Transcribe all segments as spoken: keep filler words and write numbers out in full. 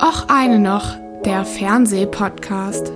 Och eine noch, der Fernsehpodcast.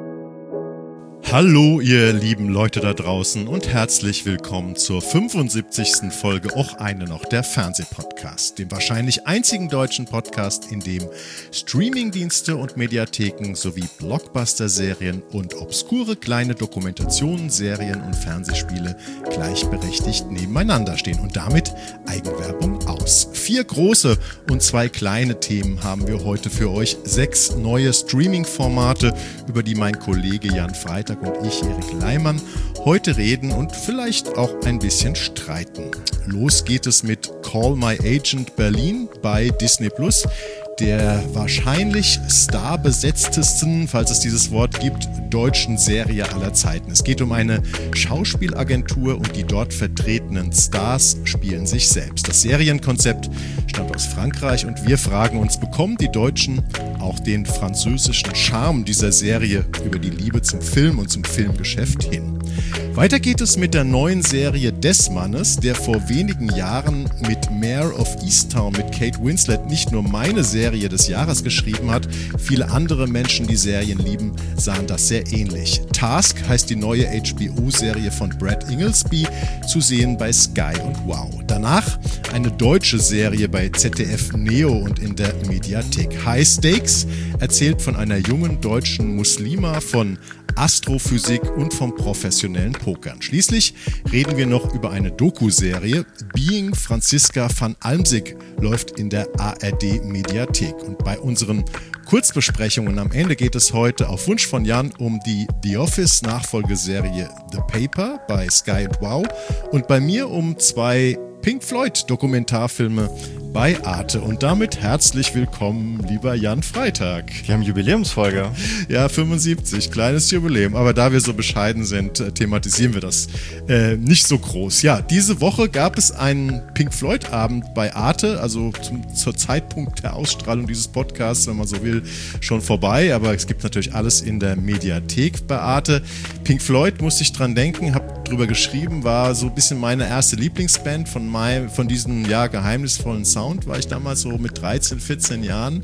Hallo ihr lieben Leute da draußen und herzlich willkommen zur fünfundsiebzigsten Folge Och eine noch, der Fernsehpodcast, dem wahrscheinlich einzigen deutschen Podcast, in dem Streamingdienste und Mediatheken sowie Blockbuster-Serien und obskure kleine Dokumentationen, Serien und Fernsehspiele gleichberechtigt nebeneinander stehen und damit Eigenwerbung aus. Vier große und zwei kleine Themen haben wir heute für euch, sechs neue Streaming-Formate, über die mein Kollege Jan Freitag und ich, Erik Leimann, heute reden und vielleicht auch ein bisschen streiten. Los geht es mit Call My Agent Berlin bei Disney Plus, der wahrscheinlich starbesetztesten, falls es dieses Wort gibt, deutschen Serie aller Zeiten. Es geht um eine Schauspielagentur und die dort vertretenen Stars spielen sich selbst. Das Serienkonzept stammt aus Frankreich und wir fragen uns, bekommen die Deutschen auch den französischen Charme dieser Serie über die Liebe zum Film und zum Filmgeschäft hin? Weiter geht es mit der neuen Serie des Mannes, der vor wenigen Jahren mit Mare of Easttown mit Kate Winslet nicht nur meine Serie des Jahres geschrieben hat, viele andere Menschen, die Serien lieben, sahen das sehr ähnlich. Task heißt die neue H B O-Serie von Brad Inglesby, zu sehen bei Sky und Wow. Danach eine deutsche Serie bei Z D F Neo und in der Mediathek. High Stakes erzählt von einer jungen deutschen Muslima, von Astrophysik und vom professionellen Pokern. Schließlich reden wir noch über eine Doku-Serie. Being Franziska van Almsick läuft in der A R D-Mediathek. Und bei unseren Kurzbesprechungen am Ende geht es heute auf Wunsch von Jan um die The Office-Nachfolgeserie The Paper bei Sky und Wow und bei mir um zwei Pink Floyd-Dokumentarfilme bei Arte. Und damit herzlich willkommen, lieber Jan Freitag. Wir haben Jubiläumsfolge. Ja, fünfundsiebzig, kleines Jubiläum. Aber da wir so bescheiden sind, äh, thematisieren wir das äh, nicht so groß. Ja, diese Woche gab es einen Pink Floyd-Abend bei Arte, also zum, zur Zeitpunkt der Ausstrahlung dieses Podcasts, wenn man so will, schon vorbei. Aber es gibt natürlich alles in der Mediathek bei Arte. Pink Floyd, musste ich dran denken, habe drüber geschrieben, war so ein bisschen meine erste Lieblingsband von, mein, von diesem ja, geheimnisvollen Sound, war ich damals so mit dreizehn, vierzehn Jahren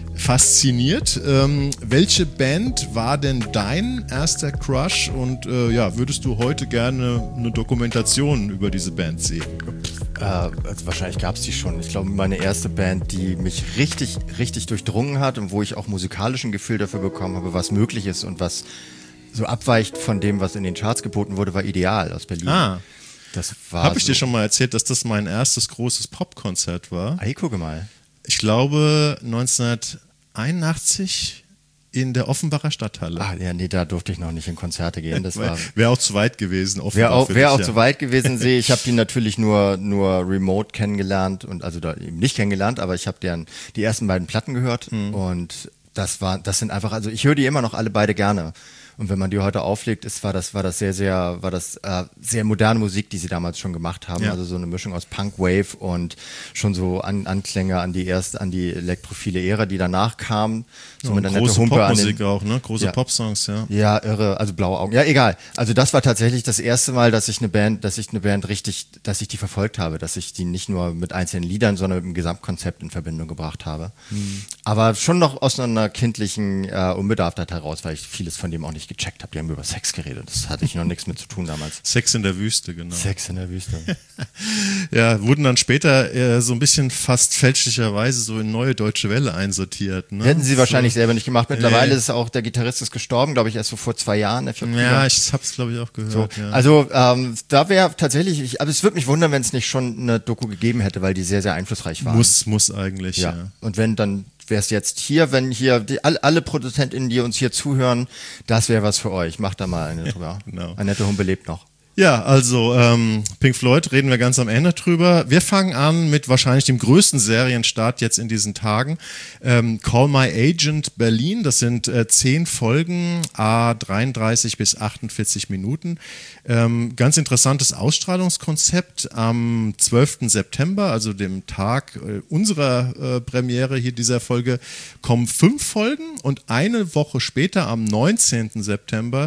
fasziniert. Ähm, welche Band war denn dein erster Crush und äh, ja, würdest du heute gerne eine Dokumentation über diese Band sehen? Äh, also wahrscheinlich gab es die schon. Ich glaube, meine erste Band, die mich richtig, richtig durchdrungen hat und wo ich auch musikalisch ein Gefühl dafür bekommen habe, was möglich ist und was so abweicht von dem, was in den Charts geboten wurde, war Ideal aus Berlin. Ah. Das war Habe ich so. dir schon mal erzählt, dass das mein erstes großes Popkonzert war? Ey, gucke mal. Ich glaube neunzehnhunderteinundachtzig in der Offenbacher Stadthalle. Ah, ja, nee, da durfte ich noch nicht in Konzerte gehen. Das war wäre auch zu weit gewesen. Wäre auch, wär auch ja. zu weit gewesen, sehe ich. habe die natürlich nur, nur remote kennengelernt und also da eben nicht kennengelernt, aber ich habe deren die ersten beiden Platten gehört mhm. und das war, das sind einfach, also ich höre die immer noch alle beide gerne. Und wenn man die heute auflegt, ist, war das, war das sehr, sehr, war das äh, sehr moderne Musik, die sie damals schon gemacht haben. Ja. Also so eine Mischung aus Punk, Wave und schon so an, Anklänge an die erste, an die elektrophile Ära, die danach kam. So ja, mit der große nette Humpe Popmusik an den, auch, ne? Große ja. Popsongs, ja. Ja, irre, also blaue Augen. Ja, egal. Also das war tatsächlich das erste Mal, dass ich eine Band, dass ich eine Band richtig, dass ich die verfolgt habe, dass ich die nicht nur mit einzelnen Liedern, sondern mit dem Gesamtkonzept in Verbindung gebracht habe. Hm. Aber schon noch aus einer kindlichen äh, Unbedarftheit heraus, weil ich vieles von dem auch nicht gecheckt habe. Die haben über Sex geredet. Das hatte ich noch nichts mit zu tun damals. Sex in der Wüste, genau. Sex in der Wüste. Ja, wurden dann später äh, so ein bisschen fast fälschlicherweise so in Neue Deutsche Welle einsortiert. Ne? Hätten sie so. wahrscheinlich selber nicht gemacht. Mittlerweile nee. ist auch der Gitarrist ist gestorben, glaube ich, erst so vor zwei Jahren. Der ja, ich hab's glaube ich auch gehört. So. Ja. Also ähm, da wäre tatsächlich, ich, aber es würde mich wundern, wenn es nicht schon eine Doku gegeben hätte, weil die sehr, sehr einflussreich waren. Muss, muss eigentlich, ja. ja. Und wenn dann wäre es jetzt hier, wenn hier die, alle, alle ProduzentInnen, die uns hier zuhören, das wäre was für euch. Macht da mal eine drüber. Genau. Annette Humpe lebt noch. Ja, also ähm, Pink Floyd reden wir ganz am Ende drüber. Wir fangen an mit wahrscheinlich dem größten Serienstart jetzt in diesen Tagen. Ähm, Call My Agent Berlin, das sind äh, zehn Folgen, a dreiunddreißig bis achtundvierzig Minuten. Ähm, ganz interessantes Ausstrahlungskonzept. Am zwölften September, also dem Tag äh, unserer äh, Premiere hier dieser Folge, kommen fünf Folgen und eine Woche später, am neunzehnten September,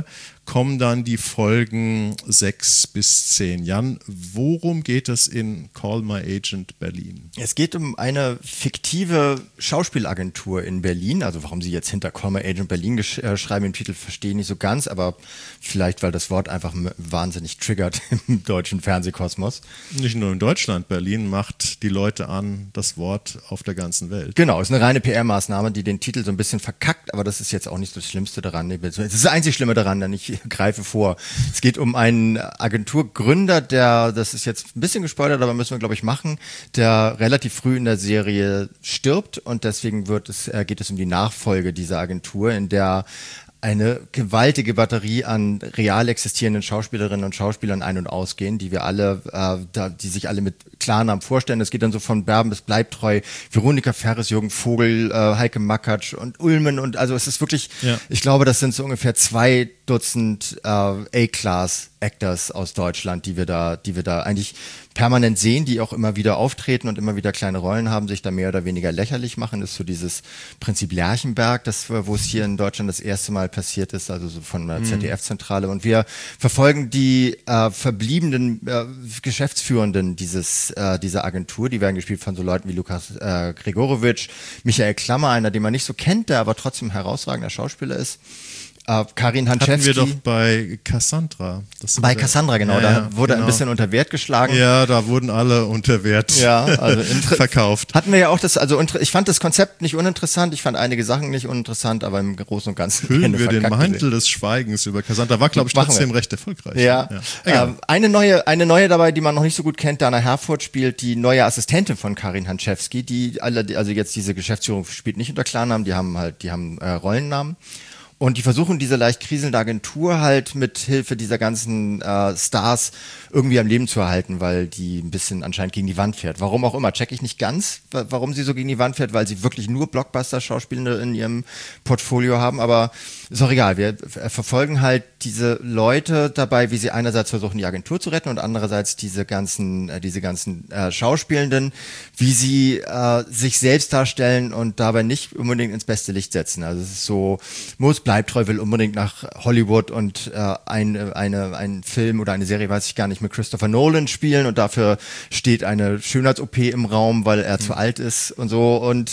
kommen dann die Folgen sechs bis zehn. Jan, worum geht es in Call My Agent Berlin? Es geht um eine fiktive Schauspielagentur in Berlin. Also warum sie jetzt hinter Call My Agent Berlin gesch- äh, schreiben im Titel, verstehe ich nicht so ganz, aber vielleicht, weil das Wort einfach m- wahnsinnig triggert im deutschen Fernsehkosmos. Nicht nur in Deutschland, Berlin macht die Leute an, das Wort auf der ganzen Welt. Genau, ist eine reine P R-Maßnahme, die den Titel so ein bisschen verkackt, aber das ist jetzt auch nicht das Schlimmste daran. Das ist das einzig Schlimme daran, denn ich greife vor. Es geht um einen Agenturgründer, der, das ist jetzt ein bisschen gespoilert, aber müssen wir, glaube ich, machen, der relativ früh in der Serie stirbt und deswegen wird es, äh, geht es um die Nachfolge dieser Agentur, in der eine gewaltige Batterie an real existierenden Schauspielerinnen und Schauspielern ein- und ausgehen, die wir alle, äh, da, die sich alle mit Klarnamen vorstellen. Es geht dann so von Berben bis Bleibtreu, Veronika Ferres, Jürgen Vogel, äh, Heike Makatsch und Ulmen und also es ist wirklich, ja. Ich glaube, das sind so ungefähr zwei Dutzend äh, A-Class-Actors aus Deutschland, die wir da, die wir da eigentlich permanent sehen, die auch immer wieder auftreten und immer wieder kleine Rollen haben, sich da mehr oder weniger lächerlich machen. Das ist so dieses Prinzip Lerchenberg, das, wo es hier in Deutschland das erste Mal passiert ist, also so von der Z D F-Zentrale. Und wir verfolgen die äh, verbliebenen äh, Geschäftsführenden dieses, äh, dieser Agentur. Die werden gespielt von so Leuten wie Lukas äh, Gregorowitsch, Michael Klammer, einer, den man nicht so kennt, der aber trotzdem ein herausragender Schauspieler ist. Uh, Karin Hanczewski. Hatten wir doch bei Cassandra. Das bei Cassandra, genau. Ja, da ja, wurde genau. ein bisschen unter Wert geschlagen. Ja, da wurden alle unter Wert ja, also verkauft. Hatten wir ja auch das, also ich fand das Konzept nicht uninteressant, ich fand einige Sachen nicht uninteressant, aber im Großen und Ganzen hüllen wir den Mantel gesehen. Des Schweigens über Cassandra. War, glaube ich, trotzdem recht erfolgreich. Ja. ja. Uh, eine neue, eine neue dabei, die man noch nicht so gut kennt, Dana Herfurth spielt die neue Assistentin von Karin Hanczewski, die alle, also jetzt diese Geschäftsführung spielt nicht unter Klarnamen, die haben halt, die haben äh, Rollennamen. Und die versuchen diese leicht kriselnde Agentur halt mit Hilfe dieser ganzen äh, Stars irgendwie am Leben zu erhalten, weil die ein bisschen anscheinend gegen die Wand fährt. Warum auch immer, check ich nicht ganz, warum sie so gegen die Wand fährt, weil sie wirklich nur Blockbuster-Schauspielende in ihrem Portfolio haben, aber ist auch egal. Wir verfolgen halt diese Leute dabei, wie sie einerseits versuchen, die Agentur zu retten und andererseits diese ganzen, äh, diese ganzen äh, Schauspielenden, wie sie äh, sich selbst darstellen und dabei nicht unbedingt ins beste Licht setzen. Also es ist so, muss Bleibtreu will unbedingt nach Hollywood und äh, ein, eine, ein Film oder eine Serie, weiß ich gar nicht, mit Christopher Nolan spielen und dafür steht eine Schönheits-O P im Raum, weil er mhm. zu alt ist und so und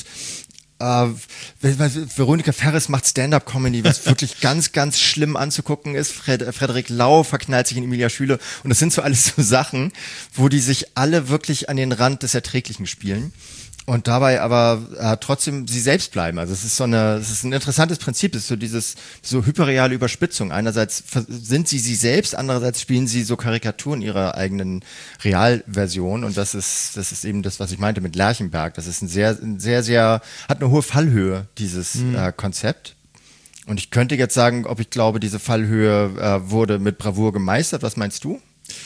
Uh, Veronika Ferres macht Stand-Up-Comedy, was wirklich ganz, ganz schlimm anzugucken ist. Fred, Frederik Lau verknallt sich in Emilia Schüle und das sind so alles so Sachen, wo die sich alle wirklich an den Rand des Erträglichen spielen. Und dabei aber äh, trotzdem sie selbst bleiben. Also es ist so eine, es ist ein interessantes Prinzip. Es ist so dieses, so hyperreale Überspitzung. Einerseits sind sie sie selbst, andererseits spielen sie so Karikaturen ihrer eigenen Realversion. Und das ist, das ist eben das, was ich meinte mit Lerchenberg. Das ist ein sehr, ein sehr, sehr, hat eine hohe Fallhöhe, dieses mhm. äh, Konzept. Und ich könnte jetzt sagen, ob ich glaube, diese Fallhöhe äh, wurde mit Bravour gemeistert. Was meinst du?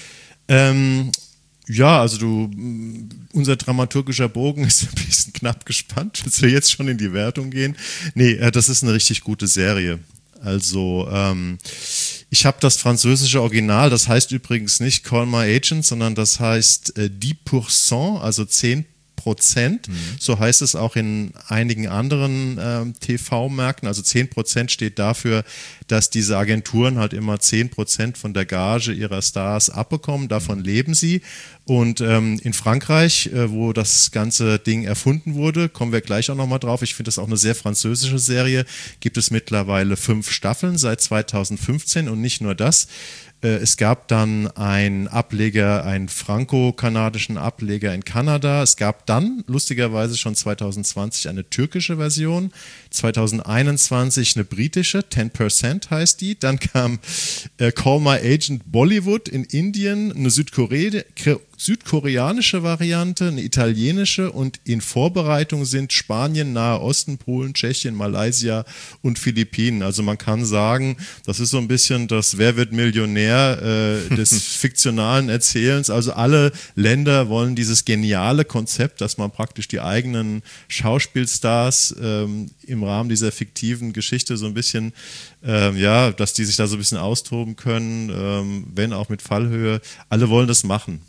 Ähm, Ja, also du, unser dramaturgischer Bogen ist ein bisschen knapp gespannt, dass wir jetzt schon in die Wertung gehen. Nee, das ist eine richtig gute Serie. Also ähm, ich habe das französische Original, das heißt übrigens nicht Call My Agent, sondern das heißt äh, dix Prozent, also zehn Prozent. Mhm. So heißt es auch in einigen anderen ähm, T V-Märkten. Also zehn Prozent steht dafür, dass diese Agenturen halt immer zehn Prozent von der Gage ihrer Stars abbekommen. Davon mhm. leben sie. Und ähm, in Frankreich, äh, wo das ganze Ding erfunden wurde, kommen wir gleich auch nochmal drauf. Ich finde das auch eine sehr französische Serie. Gibt es mittlerweile fünf Staffeln seit zweitausendfünfzehn und nicht nur das. Es gab dann einen Ableger, einen franco-kanadischen Ableger in Kanada. Es gab dann lustigerweise schon zweitausendzwanzig eine türkische Version, zweitausendeinundzwanzig eine britische, ten percent heißt die. Dann kam äh, Call My Agent Bollywood in Indien, eine Südkore- südkoreanische Variante, eine italienische und in Vorbereitung sind Spanien, Nahe Osten, Polen, Tschechien, Malaysia und Philippinen. Also man kann sagen, das ist so ein bisschen das Wer wird Millionär äh, des fiktionalen Erzählens. Also alle Länder wollen dieses geniale Konzept, dass man praktisch die eigenen Schauspielstars ähm, im Rahmen dieser fiktiven Geschichte so ein bisschen, ähm, ja, dass die sich da so ein bisschen austoben können, ähm, wenn auch mit Fallhöhe. Alle wollen das machen.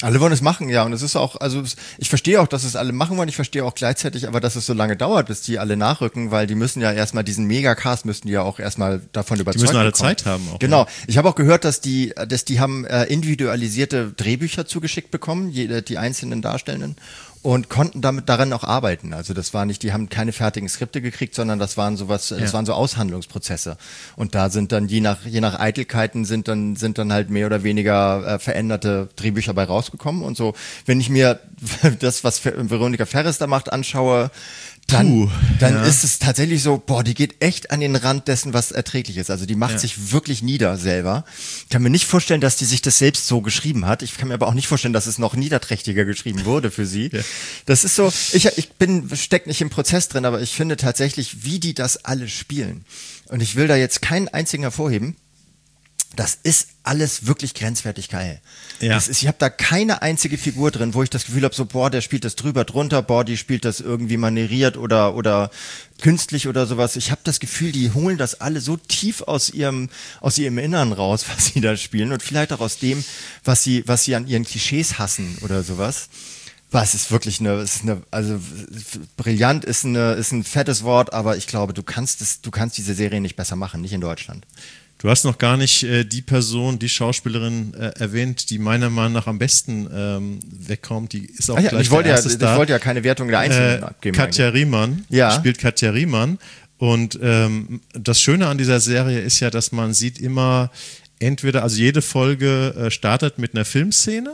Alle wollen es machen, ja. Und es ist auch, also ich verstehe auch, dass es alle machen wollen. Ich verstehe auch gleichzeitig aber, dass es so lange dauert, bis die alle nachrücken, weil die müssen ja erstmal diesen Megacast müssten die ja auch erstmal davon überzeugt Die müssen alle bekommen. Zeit haben auch. Genau. Ja. Ich habe auch gehört, dass die, dass die haben äh, individualisierte Drehbücher zugeschickt bekommen, jede, die einzelnen Darstellenden. Und konnten damit daran auch arbeiten. Also das war nicht, die haben keine fertigen Skripte gekriegt, sondern das waren sowas, das Ja. waren so Aushandlungsprozesse. Und da sind dann je nach je nach Eitelkeiten sind dann sind dann halt mehr oder weniger äh, veränderte Drehbücher bei rausgekommen und so. Wenn ich mir das, was Veronika Ferres da macht, anschaue, dann, Puh, dann ja. ist es tatsächlich so, boah, die geht echt an den Rand dessen, was erträglich ist. Also die macht Ja. sich wirklich nieder selber. Ich kann mir nicht vorstellen, dass die sich das selbst so geschrieben hat. Ich kann mir aber auch nicht vorstellen, dass es noch niederträchtiger geschrieben wurde für sie. Ja. Das ist so, ich, ich bin, steck nicht im Prozess drin, aber ich finde tatsächlich, wie die das alle spielen. Und ich will da jetzt keinen einzigen hervorheben. Das ist alles wirklich grenzwertig geil. Ja. Das ist, ich habe da keine einzige Figur drin, wo ich das Gefühl habe, so, boah, der spielt das drüber, drunter, boah, die spielt das irgendwie manieriert oder oder künstlich oder sowas. Ich habe das Gefühl, die holen das alle so tief aus ihrem aus ihrem Innern raus, was sie da spielen und vielleicht auch aus dem, was sie was sie an ihren Klischees hassen oder sowas. Was ist wirklich eine, es ist eine, also brillant ist eine, ist ein fettes Wort, aber ich glaube, du kannst es, du kannst diese Serie nicht besser machen, nicht in Deutschland. Du hast noch gar nicht äh, die Person, die Schauspielerin äh, erwähnt, die meiner Meinung nach am besten ähm, wegkommt. Die ist auch Ach ja, gleich ich wollte der ja, erste ich Star. wollte ja keine Wertung der Einzelnen äh, abgeben. Katja eigentlich. Riemann Ja. spielt Katja Riemann. Und ähm, das Schöne an dieser Serie ist ja, dass man sieht immer entweder, also jede Folge äh, startet mit einer Filmszene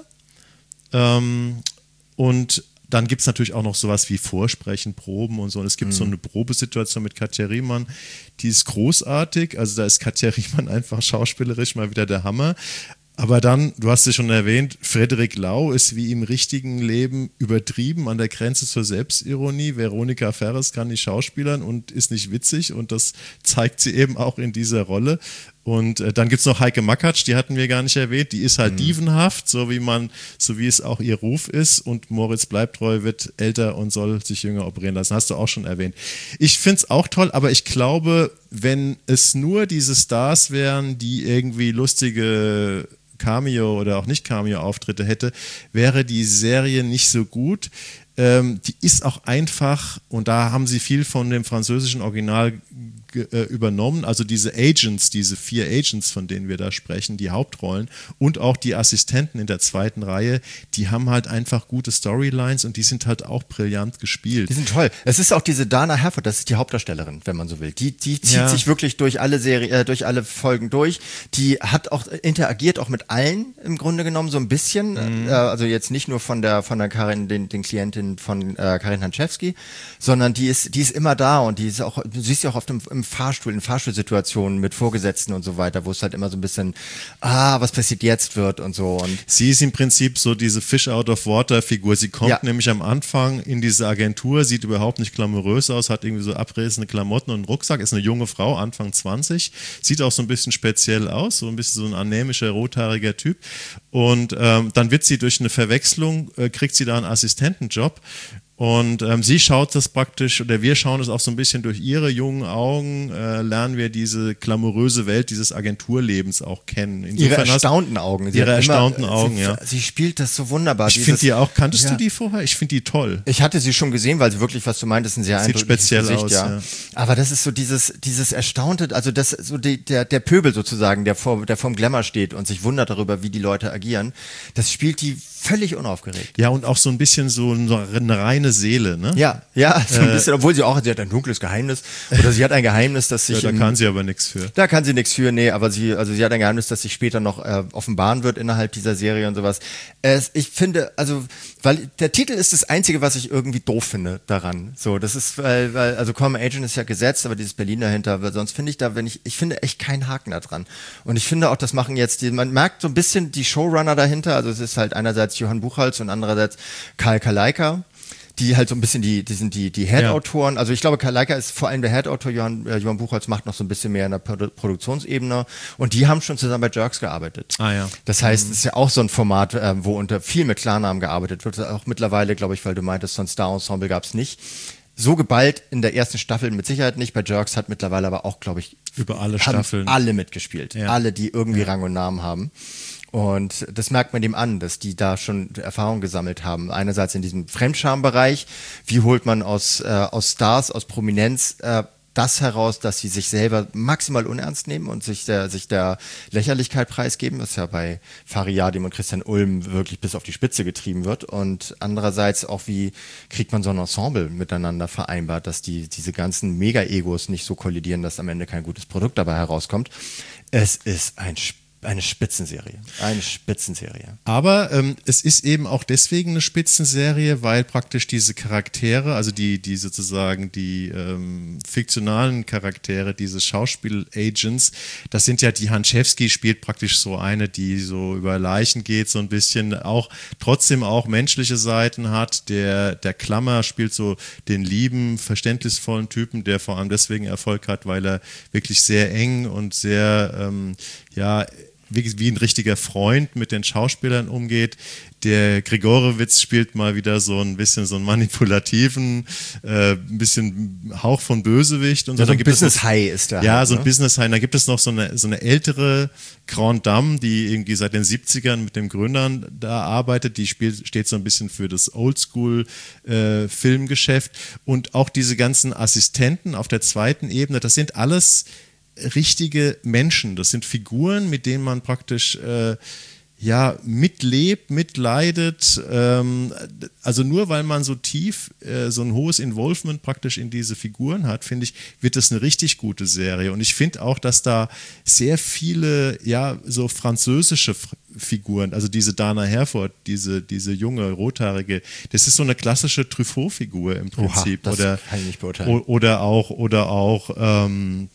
ähm, und dann gibt es natürlich auch noch sowas wie Vorsprechen, Proben und so. Und es gibt mhm. so eine Probesituation mit Katja Riemann, die ist großartig. Also da ist Katja Riemann einfach schauspielerisch mal wieder der Hammer. Aber dann, du hast es schon erwähnt, Frederik Lau ist wie im richtigen Leben übertrieben an der Grenze zur Selbstironie. Veronika Ferres kann nicht schauspielern und ist nicht witzig und das zeigt sie eben auch in dieser Rolle. Und äh, dann gibt es noch Heike Makatsch, die hatten wir gar nicht erwähnt, die ist halt mhm. dievenhaft, so wie man, so wie es auch ihr Ruf ist und Moritz Bleibtreu wird älter und soll sich jünger operieren lassen, hast du auch schon erwähnt. Ich finde es auch toll, aber ich glaube, wenn es nur diese Stars wären, die irgendwie lustige Cameo oder auch nicht Cameo-Auftritte hätte, wäre die Serie nicht so gut. Ähm, die ist auch einfach, und da haben sie viel von dem französischen Original ge- äh, übernommen, also diese Agents, diese vier Agents, von denen wir da sprechen, die Hauptrollen und auch die Assistenten in der zweiten Reihe, die haben halt einfach gute Storylines und die sind halt auch brillant gespielt. Die sind toll. Es ist auch diese Dana Herford, das ist die Hauptdarstellerin, wenn man so will. Die, die zieht Ja. sich wirklich durch alle Serie, äh, durch alle Folgen durch. Die hat auch, interagiert auch mit allen im Grunde genommen so ein bisschen. Mhm. Äh, also jetzt nicht nur von der, von der Karin, den, den Klientinnen von äh, Karin Hanczewski, sondern die ist, die ist immer da und die ist auch, du siehst sie auch oft im, im Fahrstuhl, in Fahrstuhlsituationen mit Vorgesetzten und so weiter, wo es halt immer so ein bisschen, ah, was passiert jetzt wird und so. Und sie ist im Prinzip so diese Fish-out-of-water-Figur. Sie kommt ja. nämlich am Anfang in diese Agentur, sieht überhaupt nicht glamourös aus, hat irgendwie so abrissende Klamotten und einen Rucksack, ist eine junge Frau, Anfang zwanzig, sieht auch so ein bisschen speziell aus, so ein bisschen so ein anämischer, rothaariger Typ. Und ähm, dann wird sie durch eine Verwechslung, äh, kriegt sie da einen Assistentenjob. Und ähm, sie schaut das praktisch, oder wir schauen es auch so ein bisschen durch ihre jungen Augen, äh, lernen wir diese glamouröse Welt dieses Agenturlebens auch kennen. Insofern ihre hast- erstaunten Augen. Sie Ihre hat immer- erstaunten Augen, sie, ja. Sie spielt das so wunderbar. Ich Dieses- finde die auch, kanntest Ja. du die vorher? Ich finde die toll. Ich hatte sie schon gesehen, weil sie wirklich, was du meintest, ein sehr Sieht eindrückliches speziell Gesicht, aus, ja. ja. Aber das ist so dieses, dieses Erstaunte, also das, so die, der, der Pöbel sozusagen, der vor, der vorm Glamour steht und sich wundert darüber, wie die Leute agieren, das spielt die völlig unaufgeregt. Ja, und auch so ein bisschen so eine reine Seele, ne? Ja, ja, so ein bisschen, obwohl sie auch, sie hat ein dunkles Geheimnis, oder sie hat ein Geheimnis, das Ja, sich da im- kann sie aber nichts für. Da kann sie nichts für, nee, aber sie, also sie hat ein Geheimnis, das sich später noch äh, offenbaren wird innerhalb dieser Serie und sowas. Es, ich finde, also, weil der Titel ist das Einzige, was ich irgendwie doof finde daran. So, das ist, weil, weil also Common Agent ist ja gesetzt, aber dieses Berlin dahinter, weil sonst finde ich da, wenn ich, ich finde echt keinen Haken da dran. Und ich finde auch, das machen jetzt die, man merkt so ein bisschen die Showrunner dahinter, also es ist halt einerseits Johann Buchholz und andererseits Karl Kaleika, die halt so ein bisschen die, die sind die, die Head-Autoren. Also ich glaube, Kaleika ist vor allem der Head-Autor, Johann, äh, Johann Buchholz macht noch so ein bisschen mehr in der Produ- Produktionsebene und die haben schon zusammen bei Jerks gearbeitet. Ah, ja. Das heißt, es ist ja auch so ein Format, äh, wo unter viel mit Klarnamen gearbeitet wird. Auch mittlerweile, glaube ich, weil du meintest, so ein Star-Ensemble gab es nicht. So geballt in der ersten Staffel mit Sicherheit nicht. Bei Jerks hat mittlerweile aber auch, glaube ich, Über alle haben Staffeln. alle mitgespielt. Ja. Alle, die irgendwie Rang und Namen haben. Und das merkt man dem an, dass die da schon Erfahrung gesammelt haben. Einerseits in diesem Fremdscham-Bereich, wie holt man aus, äh, aus Stars, aus Prominenz äh, das heraus, dass sie sich selber maximal unernst nehmen und sich der, sich der Lächerlichkeit preisgeben, was ja bei Fariadim und Christian Ulm wirklich bis auf die Spitze getrieben wird. Und andererseits auch, wie kriegt man so ein Ensemble miteinander vereinbart, dass die, diese ganzen Mega-Egos nicht so kollidieren, dass am Ende kein gutes Produkt dabei herauskommt. Es ist ein Spiel. Eine Spitzenserie. Eine Spitzenserie. Aber ähm, es ist eben auch deswegen eine Spitzenserie, weil praktisch diese Charaktere, also die, die sozusagen die ähm, fiktionalen Charaktere, diese Schauspiel-Agents, das sind ja die, Hanschewski spielt praktisch so eine, die so über Leichen geht, so ein bisschen, auch trotzdem auch menschliche Seiten hat. Der, der Klammer spielt so den lieben, verständnisvollen Typen, der vor allem deswegen Erfolg hat, weil er wirklich sehr eng und sehr, ähm, ja, Wie, wie ein richtiger Freund mit den Schauspielern umgeht. Der Grigorowitz spielt mal wieder so ein bisschen so einen manipulativen, äh, ein bisschen Hauch von Bösewicht. Und ja, so, so ein Business-High ist da. Ja, halt, so ein ne? Business-High. Dann gibt es noch so eine, so eine ältere Grande Dame, die irgendwie seit den siebzigern mit dem Gründern da arbeitet. Die spielt, steht so ein bisschen für das Oldschool-Filmgeschäft. Äh, und auch diese ganzen Assistenten auf der zweiten Ebene, das sind alles richtige Menschen, das sind Figuren, mit denen man praktisch äh, ja mitlebt, mitleidet, ähm, also nur weil man so tief äh, so ein hohes Involvement praktisch in diese Figuren hat, finde ich, wird das eine richtig gute Serie. Und ich finde auch, dass da sehr viele ja so französische F- Figuren, also diese Dana Herford, diese, diese junge Rothaarige, das ist so eine klassische Truffaut-Figur im Prinzip. Oha, das oder, kann ich nicht beurteilen. Oder auch, oder auch ähm,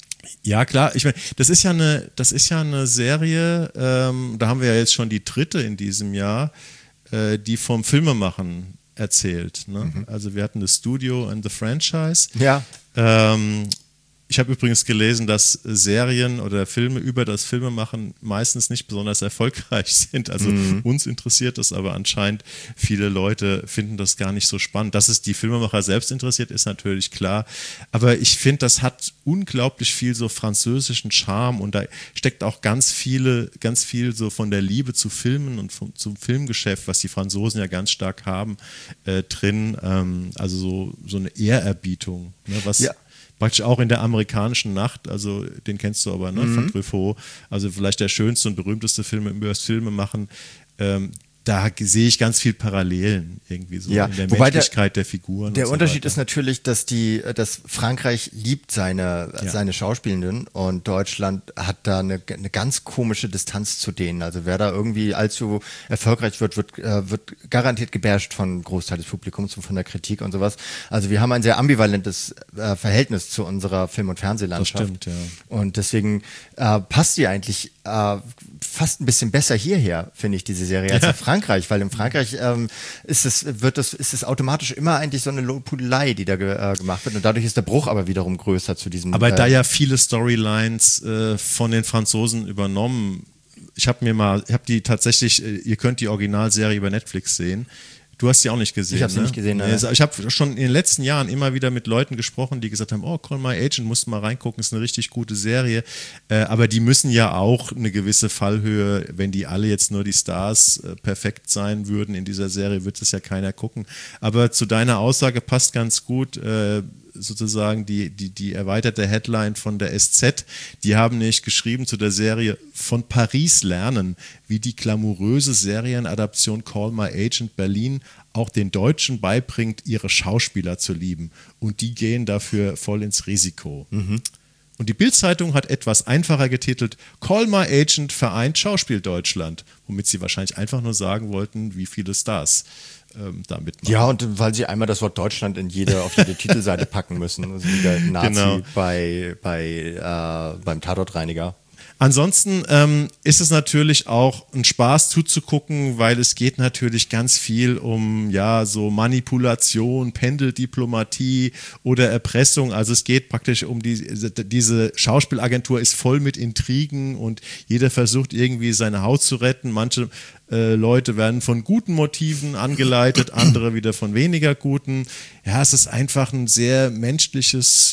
ja, klar, ich meine, das ist ja eine, das ist ja eine Serie, ähm, da haben wir ja jetzt schon die dritte in diesem Jahr, äh, die vom Filmemachen erzählt. Ne? Mhm. Also wir hatten das Studio and the Franchise. Ja. Ähm, ich habe übrigens gelesen, dass Serien oder Filme über das Filmemachen meistens nicht besonders erfolgreich sind. Also mhm. uns interessiert das, aber anscheinend viele Leute finden das gar nicht so spannend. Dass es die Filmemacher selbst interessiert, ist natürlich klar. Aber ich finde, das hat unglaublich viel so französischen Charme und da steckt auch ganz viele, ganz viel so von der Liebe zu Filmen und vom, zum Filmgeschäft, was die Franzosen ja ganz stark haben, äh, drin. Ähm, also so, so eine Ehrerbietung, ne, was ja. praktisch auch in der amerikanischen Nacht, also den kennst du aber, ne, mhm. von Truffaut, also vielleicht der schönste und berühmteste Film über das Filme machen, ähm, da sehe ich ganz viel Parallelen irgendwie so ja. in der Wobei Menschlichkeit der, der Figuren. Der und so Unterschied weiter. ist natürlich, dass die, dass Frankreich liebt seine, ja. seine Schauspielenden und Deutschland hat da eine, eine ganz komische Distanz zu denen. Also wer da irgendwie allzu erfolgreich wird, wird, äh, wird garantiert gebasht von Großteil des Publikums und von der Kritik und sowas. Also wir haben ein sehr ambivalentes äh, Verhältnis zu unserer Film- und Fernsehlandschaft. Das stimmt, ja. Und deswegen äh, passt die eigentlich äh, fast ein bisschen besser hierher, finde ich, diese Serie, als ja. in Frankreich, weil in Frankreich ähm, ist es, wird das, ist es automatisch immer eigentlich so eine Lobhudelei, die da ge, äh, gemacht wird und dadurch ist der Bruch aber wiederum größer zu diesem. Aber äh, da ja viele Storylines äh, von den Franzosen übernommen, ich habe mir mal, ich habe die tatsächlich, ihr könnt die Originalserie über Netflix sehen. Du hast sie auch nicht gesehen. Ich habe sie ne? nicht gesehen. Nee, ich habe schon in den letzten Jahren immer wieder mit Leuten gesprochen, die gesagt haben, oh, Call My Agent, musst du mal reingucken, ist eine richtig gute Serie. Äh, aber die müssen ja auch eine gewisse Fallhöhe, wenn die alle jetzt nur die Stars äh, perfekt sein würden in dieser Serie, wird es ja keiner gucken. Aber zu deiner Aussage passt ganz gut, äh, sozusagen die, die, die erweiterte Headline von der S Z, die haben nicht geschrieben zu der Serie von Paris lernen, wie die glamouröse Serienadaption Call My Agent Berlin auch den Deutschen beibringt, ihre Schauspieler zu lieben. Und die gehen dafür voll ins Risiko. Mhm. Und die Bild-Zeitung hat etwas einfacher getitelt, Call My Agent vereint Schauspiel Deutschland, womit sie wahrscheinlich einfach nur sagen wollten, wie viele Stars ähm, da mitmachen. Ja, und weil sie einmal das Wort Deutschland in jede, auf jede Titelseite packen müssen, also wie der Nazi genau. bei, bei, äh, beim Tatortreiniger. Ansonsten ähm, ist es natürlich auch ein Spaß zuzugucken, weil es geht natürlich ganz viel um ja so Manipulation, Pendeldiplomatie oder Erpressung. Also es geht praktisch um die, diese Schauspielagentur ist voll mit Intrigen und jeder versucht irgendwie seine Haut zu retten. Manche äh, Leute werden von guten Motiven angeleitet, andere wieder von weniger guten. Ja, es ist einfach ein sehr menschliches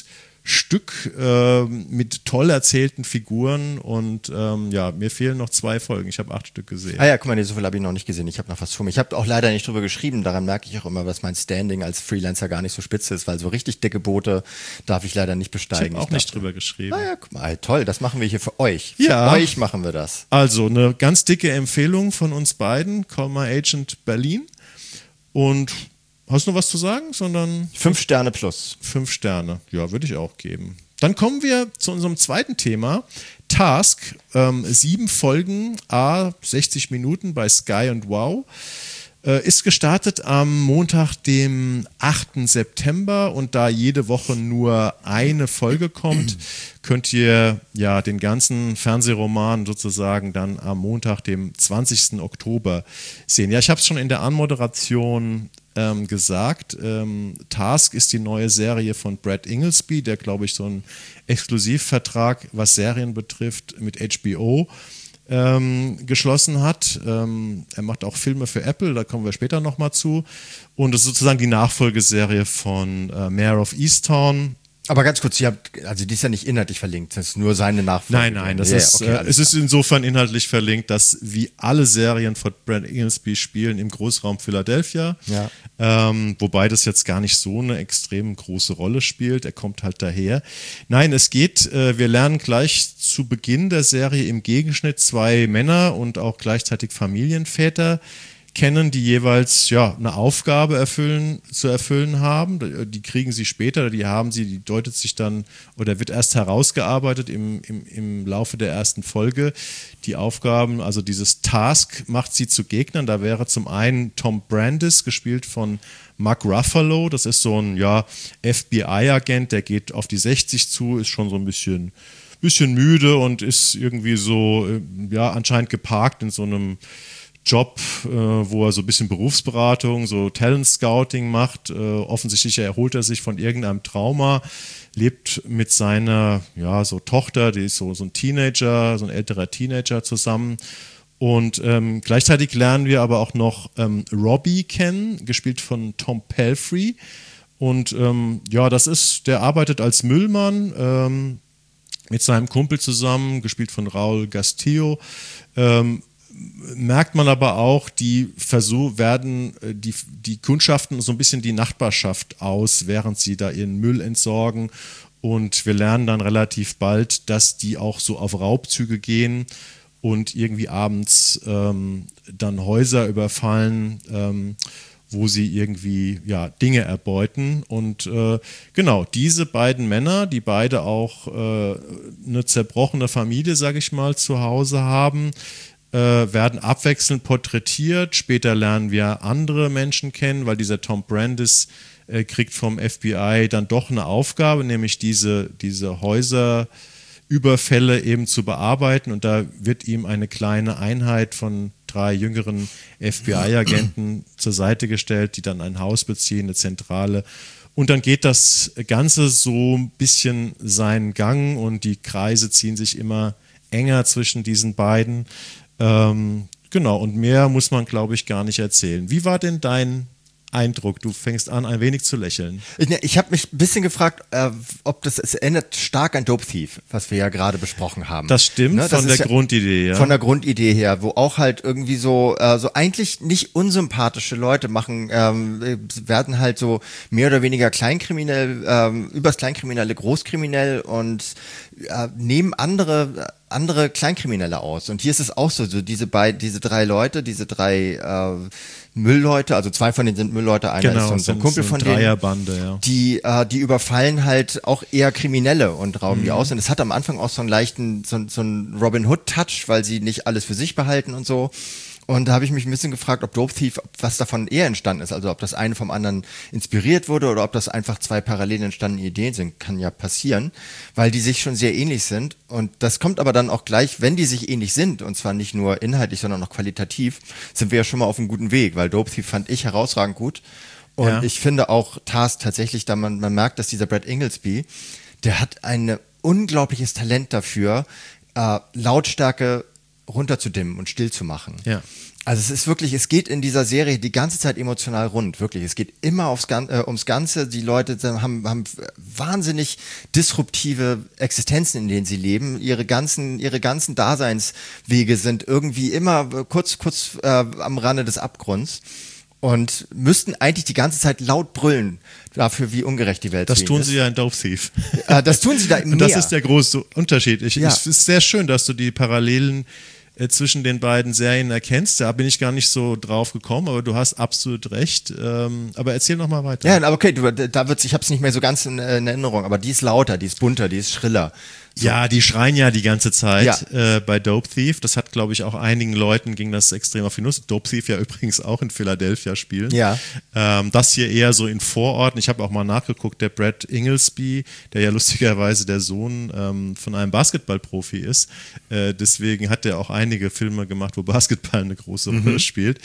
Stück äh, mit toll erzählten Figuren und ähm, ja, mir fehlen noch zwei Folgen. Ich habe acht Stück gesehen. Ah ja, guck mal, nee, so viel habe ich noch nicht gesehen. Ich habe noch was vor mir. Ich habe auch leider nicht drüber geschrieben. Daran merke ich auch immer, dass mein Standing als Freelancer gar nicht so spitze ist, weil so richtig dicke Boote darf ich leider nicht besteigen. Ich habe auch ich nicht dachte, drüber geschrieben. Ah ja, guck mal, toll, das machen wir hier für euch. Ja. Für euch machen wir das. Also eine ganz dicke Empfehlung von uns beiden, Call My Agent Berlin. Und hast du noch was zu sagen? Sondern Fünf Sterne plus. Fünf Sterne, ja, würde ich auch geben. Dann kommen wir zu unserem zweiten Thema. Task, ähm, sieben Folgen, a sechzig Minuten bei Sky und Wow. Äh, ist gestartet am Montag, dem achten September, und da jede Woche nur eine Folge kommt, könnt ihr ja den ganzen Fernsehroman sozusagen dann am Montag, dem zwanzigsten Oktober sehen. Ja, ich habe es schon in der Anmoderation ähm, gesagt. Ähm, Task ist die neue Serie von Brad Inglesby, der, glaube ich, so einen Exklusivvertrag, was Serien betrifft, mit H B O Ähm, geschlossen hat. Ähm, er macht auch Filme für Apple, da kommen wir später nochmal zu. Und es ist sozusagen die Nachfolgeserie von äh, Mayor of Easttown. Aber ganz kurz, ihr habt, also die ist ja nicht inhaltlich verlinkt, das ist nur seine Nachfolge. Nein, nein, das ja, ist, okay, äh, es ist insofern inhaltlich verlinkt, dass wie alle Serien von Brad Inglesby spielen im Großraum Philadelphia. Ja. Ähm, wobei das jetzt gar nicht so eine extrem große Rolle spielt. Er kommt halt daher. Nein, es geht, äh, wir lernen gleich zu Beginn der Serie im Gegenschnitt zwei Männer und auch gleichzeitig Familienväter kennen, die jeweils ja eine Aufgabe erfüllen, zu erfüllen haben. Die kriegen sie später, die haben sie, die deutet sich dann oder wird erst herausgearbeitet im, im, im Laufe der ersten Folge. Die Aufgaben, also dieses Task macht sie zu Gegnern. Da wäre zum einen Tom Brandis, gespielt von Mark Ruffalo. Das ist so ein ja, F B I-Agent, der geht auf die sechzig zu, ist schon so ein bisschen, bisschen müde und ist irgendwie so, ja, anscheinend geparkt in so einem Job, äh, wo er so ein bisschen Berufsberatung, so Talent Scouting macht. Äh, offensichtlich erholt er sich von irgendeinem Trauma, lebt mit seiner ja, so Tochter, die ist so, so ein Teenager, so ein älterer Teenager zusammen. Und ähm, gleichzeitig lernen wir aber auch noch ähm, Robbie kennen, gespielt von Tom Pelphrey. Und ähm, ja, das ist, der arbeitet als Müllmann ähm, mit seinem Kumpel zusammen, gespielt von Raul Castillo. Ähm, merkt man aber auch, die Versuch werden, die, die kundschaften so ein bisschen die Nachbarschaft aus, während sie da ihren Müll entsorgen. Und wir lernen dann relativ bald, dass die auch so auf Raubzüge gehen und irgendwie abends ähm, dann Häuser überfallen, ähm, wo sie irgendwie ja, Dinge erbeuten. Und äh, genau, diese beiden Männer, die beide auch äh, eine zerbrochene Familie, sage ich mal, zu Hause haben, Äh, werden abwechselnd porträtiert. Später lernen wir andere Menschen kennen, weil dieser Tom Brandis äh, kriegt vom F B I dann doch eine Aufgabe, nämlich diese, diese Häuserüberfälle eben zu bearbeiten. Und da wird ihm eine kleine Einheit von drei jüngeren F B I-Agenten zur Seite gestellt, die dann ein Haus beziehen, eine Zentrale. Und dann geht das Ganze so ein bisschen seinen Gang und die Kreise ziehen sich immer enger zwischen diesen beiden. Ähm, genau, und mehr muss man, glaube ich, gar nicht erzählen. Wie war denn dein Eindruck? Du fängst an, ein wenig zu lächeln. Ich, ich habe mich ein bisschen gefragt, äh, ob das, es erinnert stark an Dope Thief, was wir ja gerade besprochen haben. Das stimmt, ne? das von der ja, Grundidee, ja. Von der Grundidee her, wo auch halt irgendwie so, äh, so eigentlich nicht unsympathische Leute machen, ähm, werden halt so mehr oder weniger kleinkriminell, ähm, übers Kleinkriminelle großkriminell und äh, nehmen andere andere Kleinkriminelle aus. Und hier ist es auch so, so diese beiden, diese drei Leute, diese drei äh, Müllleute, also zwei von denen sind Müllleute, einer genau, ist so ein, so ein Kumpel so von Dreierbande, denen, ja. die, äh, die überfallen halt auch eher Kriminelle und rauben mhm. die aus. Und es hat am Anfang auch so einen leichten, so, so einen Robin Hood-Touch, weil sie nicht alles für sich behalten und so. Und da habe ich mich ein bisschen gefragt, ob Dope Thief, was davon eher entstanden ist, also ob das eine vom anderen inspiriert wurde oder ob das einfach zwei parallel entstandene Ideen sind, kann ja passieren, weil die sich schon sehr ähnlich sind. Und das kommt aber dann auch gleich, wenn die sich ähnlich sind, und zwar nicht nur inhaltlich, sondern auch qualitativ, sind wir ja schon mal auf einem guten Weg, weil Dope Thief fand ich herausragend gut. Und ja. ich finde auch Task tatsächlich, da man, man merkt, dass dieser Brad Inglesby, der hat ein unglaubliches Talent dafür, äh, Lautstärke runterzudimmen und still zu machen. Ja. Also es ist wirklich, es geht in dieser Serie die ganze Zeit emotional rund, wirklich. Es geht immer aufs Gan- äh, ums Ganze. Die Leute haben, haben wahnsinnig disruptive Existenzen, in denen sie leben. Ihre ganzen, ihre ganzen Daseinswege sind irgendwie immer kurz, kurz äh, am Rande des Abgrunds und müssten eigentlich die ganze Zeit laut brüllen dafür, wie ungerecht die Welt Das ist. tun sie ja in Dope Thief. Äh, das tun sie da mehr. Und das ist der große Unterschied. Ich, Ja. Es ist sehr schön, dass du die Parallelen äh, zwischen den beiden Serien erkennst. Da bin ich gar nicht so drauf gekommen, aber du hast absolut recht. Ähm, aber erzähl noch mal weiter. Ja, aber okay, du, da wird's, ich habe es nicht mehr so ganz in, in Erinnerung, aber die ist lauter, die ist bunter, die ist schriller. So. Ja, die schreien ja die ganze Zeit Ja. äh, bei Dope Thief. Das hat, glaube ich, auch einigen Leuten ging das extrem auf die Nuss. Dope Thief ja übrigens auch in Philadelphia spielen. Ja. Ähm, das hier eher so in Vororten. Ich habe auch mal nachgeguckt, der Brad Inglesby, der ja lustigerweise der Sohn ähm, von einem Basketballprofi ist. Äh, deswegen hat er auch einige Filme gemacht, wo Basketball eine große Rolle Mhm. spielt.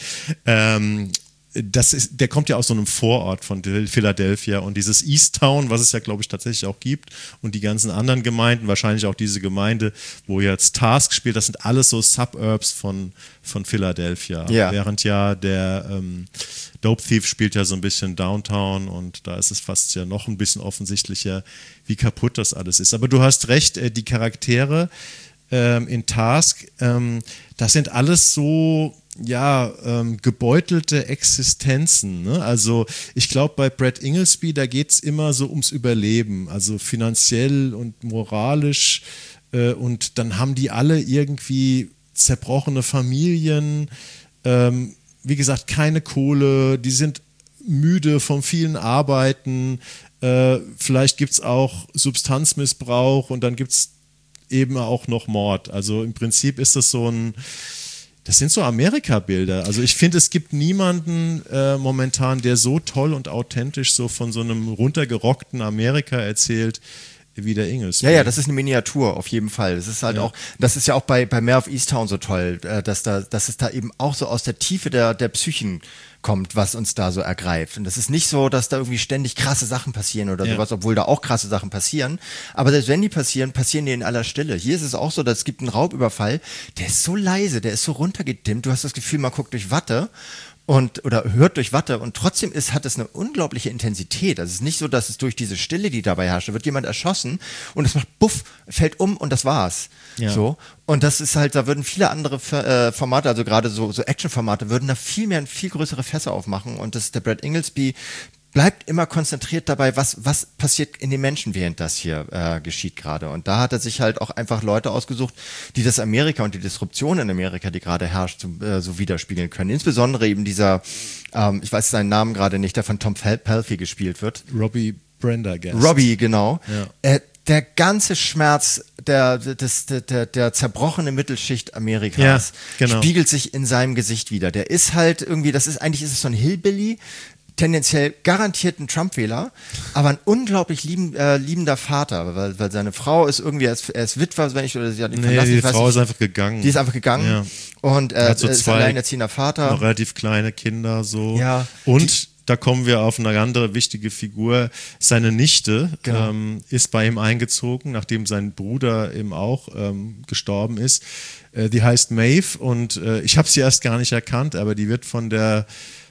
Ähm, Das ist, der kommt ja aus so einem Vorort von Philadelphia und dieses East Town, was es ja, glaube ich, tatsächlich auch gibt und die ganzen anderen Gemeinden, wahrscheinlich auch diese Gemeinde, wo jetzt Task spielt, das sind alles so Suburbs von, von Philadelphia. Ja. Während ja der ähm, Dope Thief spielt ja so ein bisschen Downtown und da ist es fast ja noch ein bisschen offensichtlicher, wie kaputt das alles ist. Aber du hast recht, äh, die Charaktere ähm, in Task, ähm, das sind alles so ja, ähm, gebeutelte Existenzen. Ne? Also ich glaube, bei Brad Inglesby, da geht es immer so ums Überleben, also finanziell und moralisch. Äh, und dann haben die alle irgendwie zerbrochene Familien, ähm, wie gesagt, keine Kohle, die sind müde vom vielen Arbeiten. Äh, vielleicht gibt es auch Substanzmissbrauch und dann gibt es eben auch noch Mord. Also im Prinzip ist das so ein Das sind so Amerika-Bilder. Also ich finde, es gibt niemanden äh, momentan, der so toll und authentisch so von so einem runtergerockten Amerika erzählt, wie der Inglesby. Ja, ja, das ist eine Miniatur, auf jeden Fall. Das ist halt Ja. auch, das ist ja auch bei, bei Mare of Easttown so toll, äh, dass da, dass es da eben auch so aus der Tiefe der, der Psychen kommt, was uns da so ergreift. Und das ist nicht so, dass da irgendwie ständig krasse Sachen passieren oder Ja. sowas, obwohl da auch krasse Sachen passieren. Aber selbst wenn die passieren, passieren die in aller Stille. Hier ist es auch so, dass es gibt einen Raubüberfall, der ist so leise, der ist so runtergedimmt. Du hast das Gefühl, man guckt durch Watte. Und, oder hört durch Watte und trotzdem ist, hat es eine unglaubliche Intensität. Also es ist nicht so, dass es durch diese Stille, die dabei herrscht, da wird jemand erschossen und es macht Buff, fällt um und das war's. Ja. So. Und das ist halt, da würden viele andere äh, Formate, also gerade so, so Action-Formate, würden da viel mehr, viel größere Fässer aufmachen und das, der Brad Inglesby bleibt immer konzentriert dabei, was, was passiert in den Menschen, während das hier äh, geschieht gerade. Und da hat er sich halt auch einfach Leute ausgesucht, die das Amerika und die Disruption in Amerika, die gerade herrscht, so, äh, so widerspiegeln können. Insbesondere eben dieser, ähm, ich weiß seinen Namen gerade nicht, der von Tom Pelphy gespielt wird. Robbie Prendergast. Robbie, genau. Ja. Äh, der ganze Schmerz der, des, der, der, der zerbrochene Mittelschicht Amerikas Ja, genau. spiegelt sich in seinem Gesicht wieder. Der ist halt irgendwie, das ist eigentlich ist es so ein Hillbilly, tendenziell garantiert ein Trump-Wähler, aber ein unglaublich lieben, äh, liebender Vater, weil, weil seine Frau ist irgendwie, er ist, er ist Witwer, wenn ich, oder sie hat ihn Nee, verlassen. die ich weiß Frau nicht. ist einfach gegangen. Die ist einfach gegangen Ja. und Er äh, hat so ist zwei alleinerziehender Vater. noch relativ kleine Kinder so. Ja. Und da kommen wir auf eine andere wichtige Figur. Seine Nichte Genau. ähm, ist bei ihm eingezogen, nachdem sein Bruder eben auch ähm, gestorben ist. Äh, die heißt Maeve und äh, ich habe sie erst gar nicht erkannt, aber die wird von der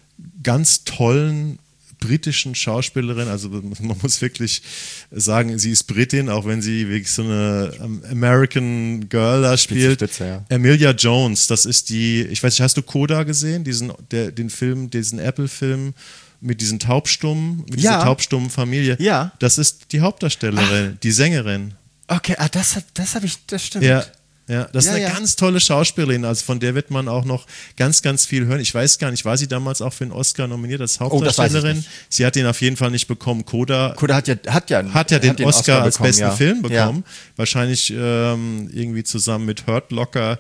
ganz tollen britischen Schauspielerin, also man muss wirklich sagen, sie ist Britin, auch wenn sie wirklich so eine American Girl da spielt. Spitze, ja. Emilia Jones, das ist die, ich weiß nicht, hast du Coda gesehen, diesen, der, den Film, diesen Apple-Film mit diesen taubstummen, mit Ja. dieser taubstummen Familie? Ja. Das ist die Hauptdarstellerin, die Sängerin. Okay, ah, das, hab- das habe ich, das stimmt. Ja. Ja, das Ja, ist eine ja. ganz tolle Schauspielerin, also von der wird man auch noch ganz, ganz viel hören. Ich weiß gar nicht, war sie damals auch für den Oscar nominiert als Oh, das weiß ich Hauptdarstellerin? nicht. Sie hat den auf jeden Fall nicht bekommen. Coda Coda hat ja, hat ja, hat ja den, Oscar, als bekommen, besten ja. Film bekommen. Ja. Wahrscheinlich ähm, irgendwie zusammen mit Hurt Locker,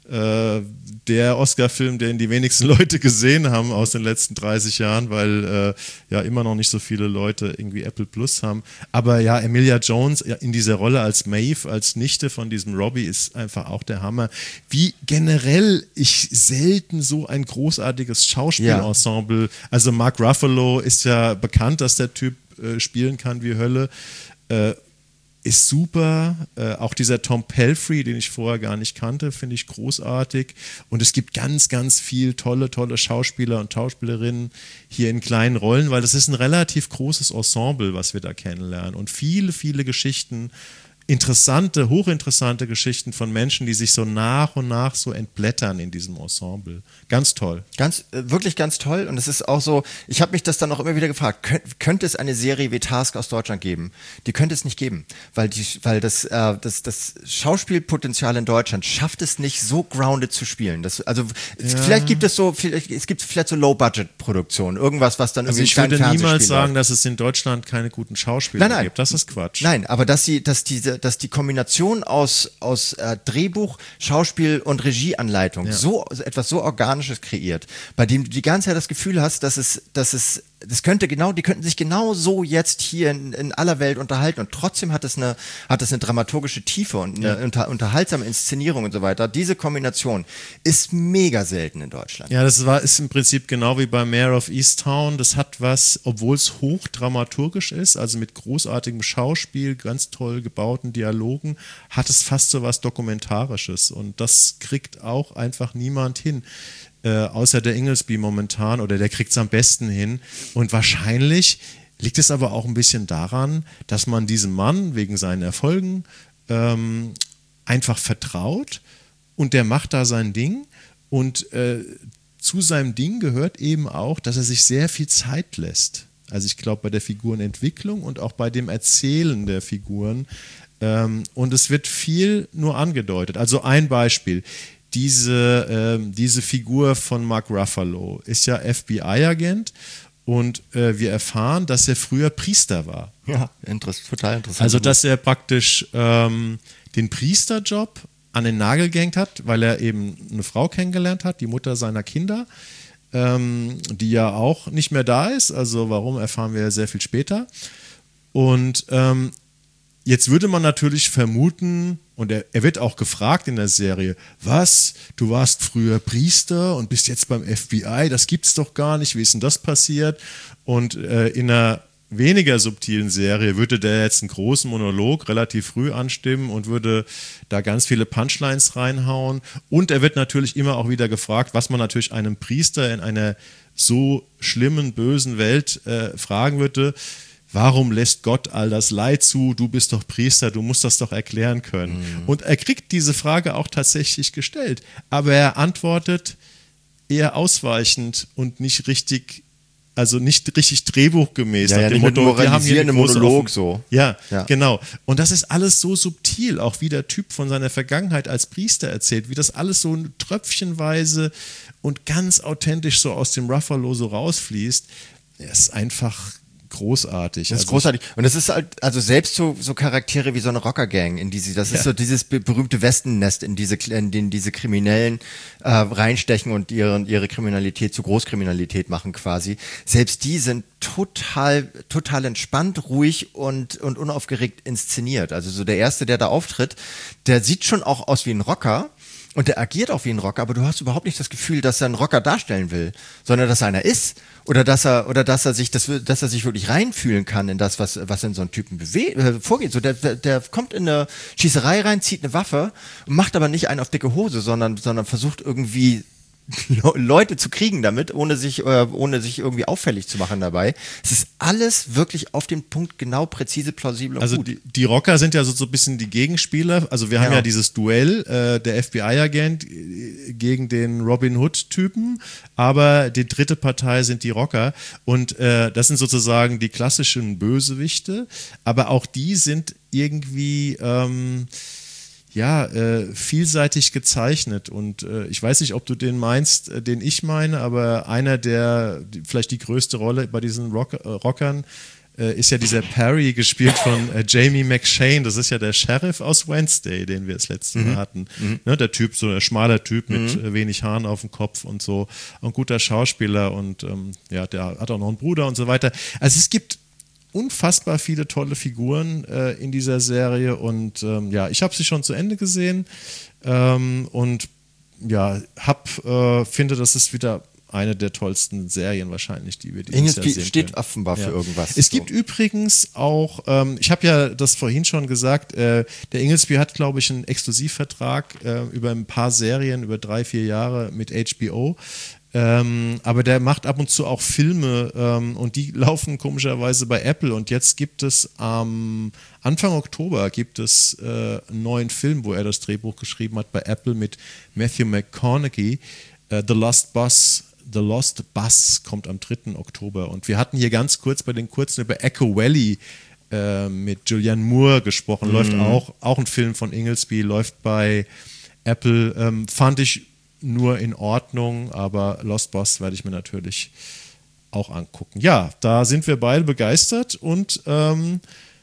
äh, der Oscar-Film, den die wenigsten Leute gesehen haben aus den letzten dreißig Jahren, weil äh, ja immer noch nicht so viele Leute irgendwie Apple Plus haben. Aber ja, Emilia Jones ja, in dieser Rolle als Maeve, als Nichte von diesem Robbie, ist einfach auch der Hammer. Wie generell ich selten so ein großartiges Schauspielensemble, also Mark Ruffalo ist ja bekannt, dass der Typ äh, spielen kann wie Hölle. Äh, ist super. Äh, auch dieser Tom Pelphrey, den ich vorher gar nicht kannte, finde ich großartig. Und es gibt ganz, ganz viel tolle, tolle Schauspieler und Schauspielerinnen hier in kleinen Rollen, weil das ist ein relativ großes Ensemble, was wir da kennenlernen. Und viele, viele Geschichten, interessante, hochinteressante Geschichten von Menschen, die sich so nach und nach so entblättern in diesem Ensemble. Ganz toll. Ganz, äh, wirklich ganz toll. Und es ist auch so, ich habe mich das dann auch immer wieder gefragt, könnt, könnte es eine Serie wie Task aus Deutschland geben? Die könnte es nicht geben, weil, die, weil das, äh, das, das Schauspielpotenzial in Deutschland schafft es nicht, so grounded zu spielen. Das, also ja. vielleicht gibt es so, vielleicht, es gibt vielleicht so Low-Budget-Produktionen, irgendwas, was dann also irgendwie ich würde niemals läuft. sagen, dass es in Deutschland keine guten Schauspieler nein, nein. gibt. Das ist Quatsch. Nein, aber dass sie, dass diese dass die Kombination aus, aus äh, Drehbuch, Schauspiel und Regieanleitung ja. so etwas so Organisches kreiert, bei dem du die ganze Zeit das Gefühl hast, dass es, dass es, das könnte genau, die könnten sich genau so jetzt hier in, in aller Welt unterhalten und trotzdem hat es eine, hat es eine dramaturgische Tiefe und eine ja. unter, unterhaltsame Inszenierung und so weiter. Diese Kombination ist mega selten in Deutschland. Ja, das war, ist im Prinzip genau wie bei Mayor of Easttown. Das hat was, obwohl es hochdramaturgisch ist, also mit großartigem Schauspiel, ganz toll gebauten Dialogen, hat es fast so was Dokumentarisches und das kriegt auch einfach niemand hin. Äh, außer der Inglesby momentan, oder der kriegt es am besten hin. Und wahrscheinlich liegt es aber auch ein bisschen daran, dass man diesem Mann wegen seinen Erfolgen ähm, einfach vertraut und der macht da sein Ding. Und äh, zu seinem Ding gehört eben auch, dass er sich sehr viel Zeit lässt. Also ich glaube bei der Figurenentwicklung und auch bei dem Erzählen der Figuren. Ähm, und es wird viel nur angedeutet. Also ein Beispiel. Diese, ähm, diese Figur von Mark Ruffalo ist ja F B I-Agent und äh, wir erfahren, dass er früher Priester war. Ja, interess- total interessant. Also, dass er praktisch ähm, den Priesterjob an den Nagel gehängt hat, weil er eben eine Frau kennengelernt hat, die Mutter seiner Kinder, ähm, die ja auch nicht mehr da ist. Also, warum, erfahren wir sehr viel später. Und ähm, jetzt würde man natürlich vermuten, und er, er wird auch gefragt in der Serie, was, du warst früher Priester und bist jetzt beim F B I, das gibt's doch gar nicht, wie ist denn das passiert? Und äh, in einer weniger subtilen Serie würde der jetzt einen großen Monolog relativ früh anstimmen und würde da ganz viele Punchlines reinhauen. Und er wird natürlich immer auch wieder gefragt, was man natürlich einem Priester in einer so schlimmen, bösen Welt äh, fragen würde. Warum lässt Gott all das Leid zu? Du bist doch Priester, du musst das doch erklären können. Mhm. Und er kriegt diese Frage auch tatsächlich gestellt. Aber er antwortet eher ausweichend und nicht richtig, also nicht richtig drehbuchgemäß. Ja, nach ja, dem nicht Motto, mit wir haben hier eine große Monolog Offen- so. Ja, Ja. genau. Und das ist alles so subtil, auch wie der Typ von seiner Vergangenheit als Priester erzählt, wie das alles so tröpfchenweise und ganz authentisch so aus dem Ruffalo so rausfließt. Er ist einfach großartig. Das ist Also großartig. Und es ist halt, also selbst so, so Charaktere wie so eine Rockergang, in die sie, das ist Ja. so dieses be- berühmte Wespennest, in diese, in den diese Kriminellen äh, reinstechen und ihre, ihre Kriminalität zu Großkriminalität machen quasi. Selbst die sind total, total entspannt, ruhig und, und unaufgeregt inszeniert. Also so der Erste, der da auftritt, der sieht schon auch aus wie ein Rocker. Und der agiert auch wie ein Rocker, aber du hast überhaupt nicht das Gefühl, dass er einen Rocker darstellen will, sondern dass er einer ist oder dass er oder dass er sich das, dass er sich wirklich reinfühlen kann in das, was was in so einem Typen bewe- äh, vorgeht. So der, der der kommt in eine Schießerei rein, zieht eine Waffe, macht aber nicht einen auf dicke Hose, sondern sondern versucht irgendwie Leute zu kriegen damit, ohne sich, äh, ohne sich irgendwie auffällig zu machen dabei. Es ist alles wirklich auf den Punkt genau, präzise, plausibel und Also gut. die, die Rocker sind ja so, so ein bisschen die Gegenspieler. Also wir haben Ja. ja dieses Duell, äh, der F B I-Agent äh, gegen den Robin Hood-Typen, aber die dritte Partei sind die Rocker und äh, das sind sozusagen die klassischen Bösewichte, aber auch die sind irgendwie ähm, ja, äh, vielseitig gezeichnet und äh, ich weiß nicht, ob du den meinst, äh, den ich meine, aber einer der, die, vielleicht die größte Rolle bei diesen Rock, äh, Rockern äh, ist ja dieser Perry, gespielt von äh, Jamie McShane, das ist ja der Sheriff aus Wednesday, den wir das letzte Mal hatten. Mhm. Ne, der Typ, so ein schmaler Typ mit Mhm. äh, wenig Haaren auf dem Kopf und so, ein guter Schauspieler und ähm, ja, der hat auch noch einen Bruder und so weiter. Also es gibt unfassbar viele tolle Figuren äh, in dieser Serie und ähm, ja, ich habe sie schon zu Ende gesehen ähm, und ja, hab, äh, finde, das ist wieder eine der tollsten Serien wahrscheinlich, die wir dieses Jahr Inglesby sehen steht können. offenbar für Ja. irgendwas. Es so. gibt übrigens auch, ähm, ich habe ja das vorhin schon gesagt, äh, der Inglesby hat, glaube ich, einen Exklusivvertrag äh, über ein paar Serien, über drei, vier Jahre mit H B O. Ähm, aber der macht ab und zu auch Filme ähm, und die laufen komischerweise bei Apple und jetzt gibt es am Anfang Oktober gibt es äh, einen neuen Film, wo er das Drehbuch geschrieben hat bei Apple mit Matthew McConaughey, äh, The Lost Bus. The Lost Bus kommt am dritten Oktober und wir hatten hier ganz kurz bei den Kurzen über Echo Valley äh, mit Julianne Moore gesprochen, mhm. läuft auch, auch ein Film von Inglesby, läuft bei Apple, ähm, fand ich nur in Ordnung, aber Lost Boss werde ich mir natürlich auch angucken. Ja, da sind wir beide begeistert und ähm,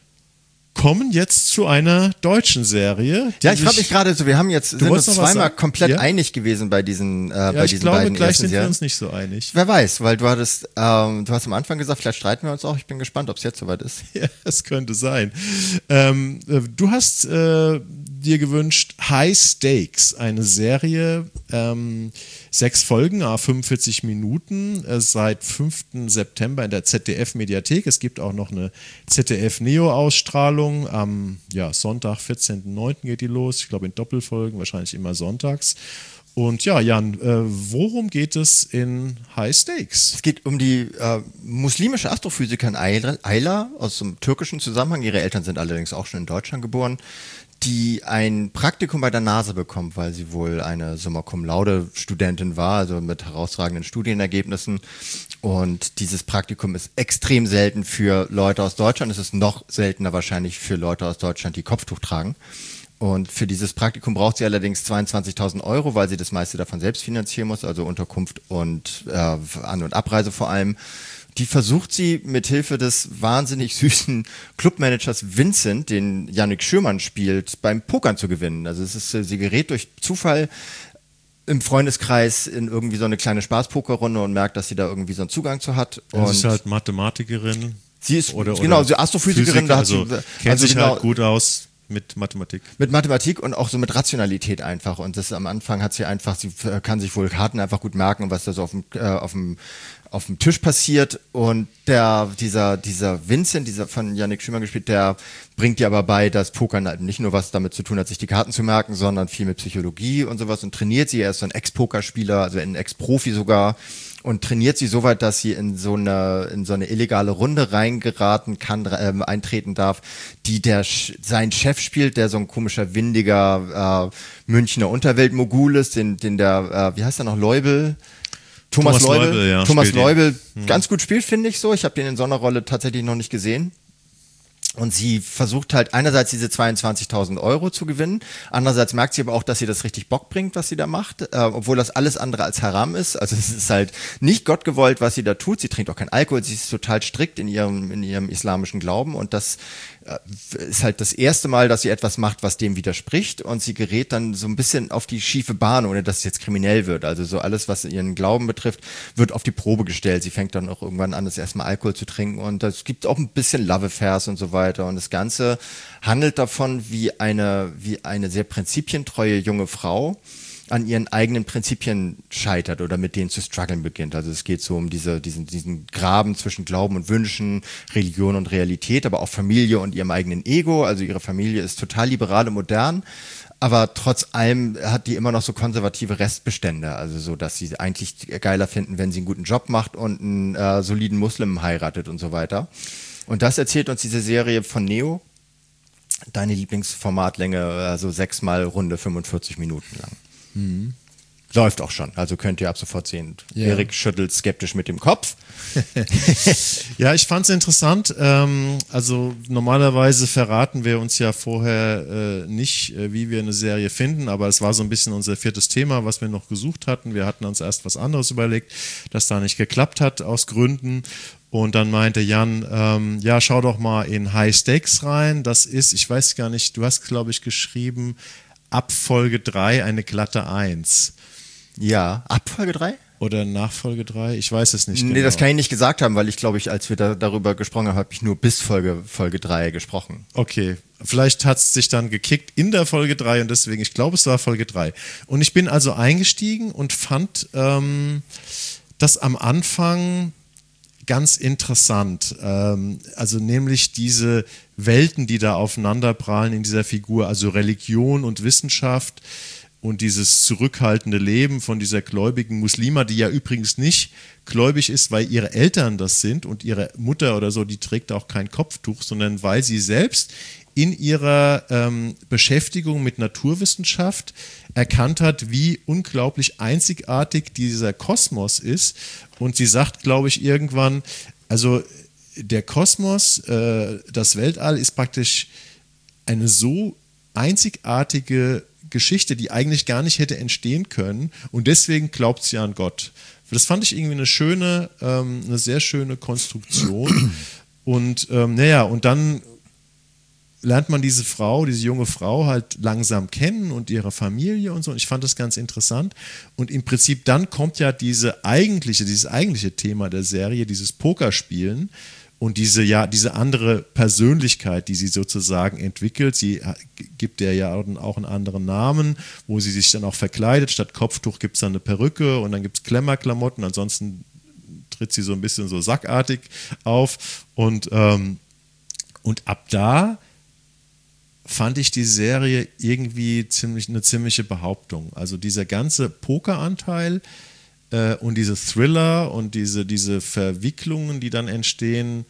kommen jetzt zu einer deutschen Serie. Ja, ich frage mich gerade so, wir haben jetzt sind uns zweimal komplett ja? einig gewesen bei diesen, äh, ja, bei ich diesen glaube, beiden gleich ersten sind Serien. wir uns nicht so einig. Wer weiß, weil du hattest, ähm, du hast am Anfang gesagt, vielleicht streiten wir uns auch. Ich bin gespannt, ob es jetzt soweit ist. Ja, es könnte sein. Ähm, du hast äh, dir gewünscht High Stakes, eine Serie, ähm, sechs Folgen, à fünfundvierzig Minuten, äh, seit fünften September in der Z D F-Mediathek. Es gibt auch noch eine Z D F-Neo-Ausstrahlung. Am ja, Sonntag, vierzehnten neunten geht die los. Ich glaube in Doppelfolgen, wahrscheinlich immer sonntags. Und ja, Jan, äh, worum geht es in High Stakes? Es geht um die äh, muslimische Astrophysikerin Ayla aus dem türkischen Zusammenhang. Ihre Eltern sind allerdings auch schon in Deutschland geboren, die ein Praktikum bei der NASA bekommt, weil sie wohl eine Summa Cum Laude Studentin war, also mit herausragenden Studienergebnissen. Und dieses Praktikum ist extrem selten für Leute aus Deutschland. Es ist noch seltener wahrscheinlich für Leute aus Deutschland, die Kopftuch tragen. Und für dieses Praktikum braucht sie allerdings zweiundzwanzigtausend Euro, weil sie das meiste davon selbst finanzieren muss, also Unterkunft und äh, An- und Abreise vor allem. Die versucht sie mit Hilfe des wahnsinnig süßen Clubmanagers Vincent, den Yannick Schürmann spielt, beim Pokern zu gewinnen. Also es ist, sie gerät durch Zufall im Freundeskreis in irgendwie so eine kleine Spaßpokerrunde und merkt, dass sie da irgendwie so einen Zugang zu hat. Und sie ist und halt Mathematikerin. Sie ist oder, genau, oder sie Astrophysikerin, Physiker, da hat also sie kennt also sich genau, halt gut aus mit Mathematik. Mit Mathematik und auch so mit Rationalität einfach. Und das am Anfang hat sie einfach, sie kann sich wohl Karten einfach gut merken und was da so auf dem, äh, auf dem, auf dem Tisch passiert. Und der, dieser, dieser Vincent, dieser von Yannick Schürmann gespielt, der bringt ihr aber bei, dass Pokern halt nicht nur was damit zu tun hat, sich die Karten zu merken, sondern viel mit Psychologie und sowas und trainiert sie. Er ist so ein Ex-Pokerspieler, also ein Ex-Profi sogar. Und trainiert sie so weit, dass sie in so eine in so eine illegale Runde reingeraten kann, ähm, eintreten darf, die der sein Chef spielt, der so ein komischer windiger äh, Münchner Unterweltmogul ist, den den der äh, wie heißt er noch Leubel Thomas, Thomas Leubel, Leubel, ja, Thomas spielt Leubel ihn. ganz gut spielt, finde ich so. Ich habe den in so einer Rolle tatsächlich noch nicht gesehen. Und sie versucht halt einerseits diese zweiundzwanzigtausend Euro zu gewinnen, andererseits merkt sie aber auch, dass sie das richtig Bock bringt, was sie da macht, äh, obwohl das alles andere als Haram ist. Also es ist halt nicht gottgewollt, was sie da tut. Sie trinkt auch keinen Alkohol, sie ist total strikt in ihrem, in ihrem islamischen Glauben und das äh, ist halt das erste Mal, dass sie etwas macht, was dem widerspricht und sie gerät dann so ein bisschen auf die schiefe Bahn, ohne dass es jetzt kriminell wird. Also so alles, was ihren Glauben betrifft, wird auf die Probe gestellt. Sie fängt dann auch irgendwann an, das erste Mal Alkohol zu trinken und es gibt auch ein bisschen Love Affairs und so weiter. Und das Ganze handelt davon, wie eine, wie eine sehr prinzipientreue junge Frau an ihren eigenen Prinzipien scheitert oder mit denen zu strugglen beginnt. Also es geht so um diese, diesen, diesen Graben zwischen Glauben und Wünschen, Religion und Realität, aber auch Familie und ihrem eigenen Ego. Also ihre Familie ist total liberal und modern, aber trotz allem hat die immer noch so konservative Restbestände. Also so, dass sie eigentlich geiler finden, wenn sie einen guten Job macht und einen äh, soliden Muslim heiratet und so weiter. Und das erzählt uns diese Serie von Neo. Deine Lieblingsformatlänge, also sechsmal Runde fünfundvierzig Minuten lang. Mhm. Läuft auch schon, also könnt ihr ab sofort sehen. Ja. Erik schüttelt skeptisch mit dem Kopf. Ja, ich fand es interessant. Ähm, also normalerweise verraten wir uns ja vorher äh, nicht, äh, wie wir eine Serie finden, aber es war so ein bisschen unser viertes Thema, was wir noch gesucht hatten. Wir hatten uns erst was anderes überlegt, das da nicht geklappt hat aus Gründen. Und dann meinte Jan, ähm, ja, schau doch mal in High Stakes rein. Das ist, ich weiß gar nicht, du hast, glaube ich, geschrieben, ab Folge drei eine glatte eins. Ja, ab Folge drei? Oder nach Folge drei? Ich weiß es nicht Nee, genau. das kann ich nicht gesagt haben, weil ich, glaube ich, als wir da, darüber gesprochen haben, habe ich nur bis Folge, Folge drei gesprochen. Okay, vielleicht hat es sich dann gekickt in der Folge drei und deswegen, ich glaube, es war Folge drei. Und ich bin also eingestiegen und fand... Ähm, das am Anfang ganz interessant. Ähm, also nämlich diese Welten, die da aufeinanderprallen in dieser Figur, also Religion und Wissenschaft und dieses zurückhaltende Leben von dieser gläubigen Muslima, die ja übrigens nicht gläubig ist, weil ihre Eltern das sind und ihre Mutter oder so, die trägt auch kein Kopftuch, sondern weil sie selbst in ihrer ähm, Beschäftigung mit Naturwissenschaft erkannt hat, wie unglaublich einzigartig dieser Kosmos ist. Und sie sagt, glaube ich, irgendwann, also der Kosmos, äh, das Weltall ist praktisch eine so einzigartige Geschichte, die eigentlich gar nicht hätte entstehen können. Und deswegen glaubt sie an Gott. Das fand ich irgendwie eine schöne, ähm, eine sehr schöne Konstruktion. Und ähm, naja, und dann lernt man diese Frau, diese junge Frau halt langsam kennen und ihre Familie und so. Und ich fand das ganz interessant. Und im Prinzip dann kommt ja diese eigentliche, dieses eigentliche Thema der Serie, dieses Pokerspielen und diese, ja, diese andere Persönlichkeit, die sie sozusagen entwickelt. Sie gibt der ja auch einen anderen Namen, wo sie sich dann auch verkleidet. Statt Kopftuch gibt es dann eine Perücke und dann gibt es Klemmerklamotten. Ansonsten tritt sie so ein bisschen so sackartig auf. Und, ähm, und ab da fand ich die Serie irgendwie ziemlich, eine ziemliche Behauptung. Also dieser ganze Pokeranteil äh, und diese Thriller und diese, diese Verwicklungen, die dann entstehen,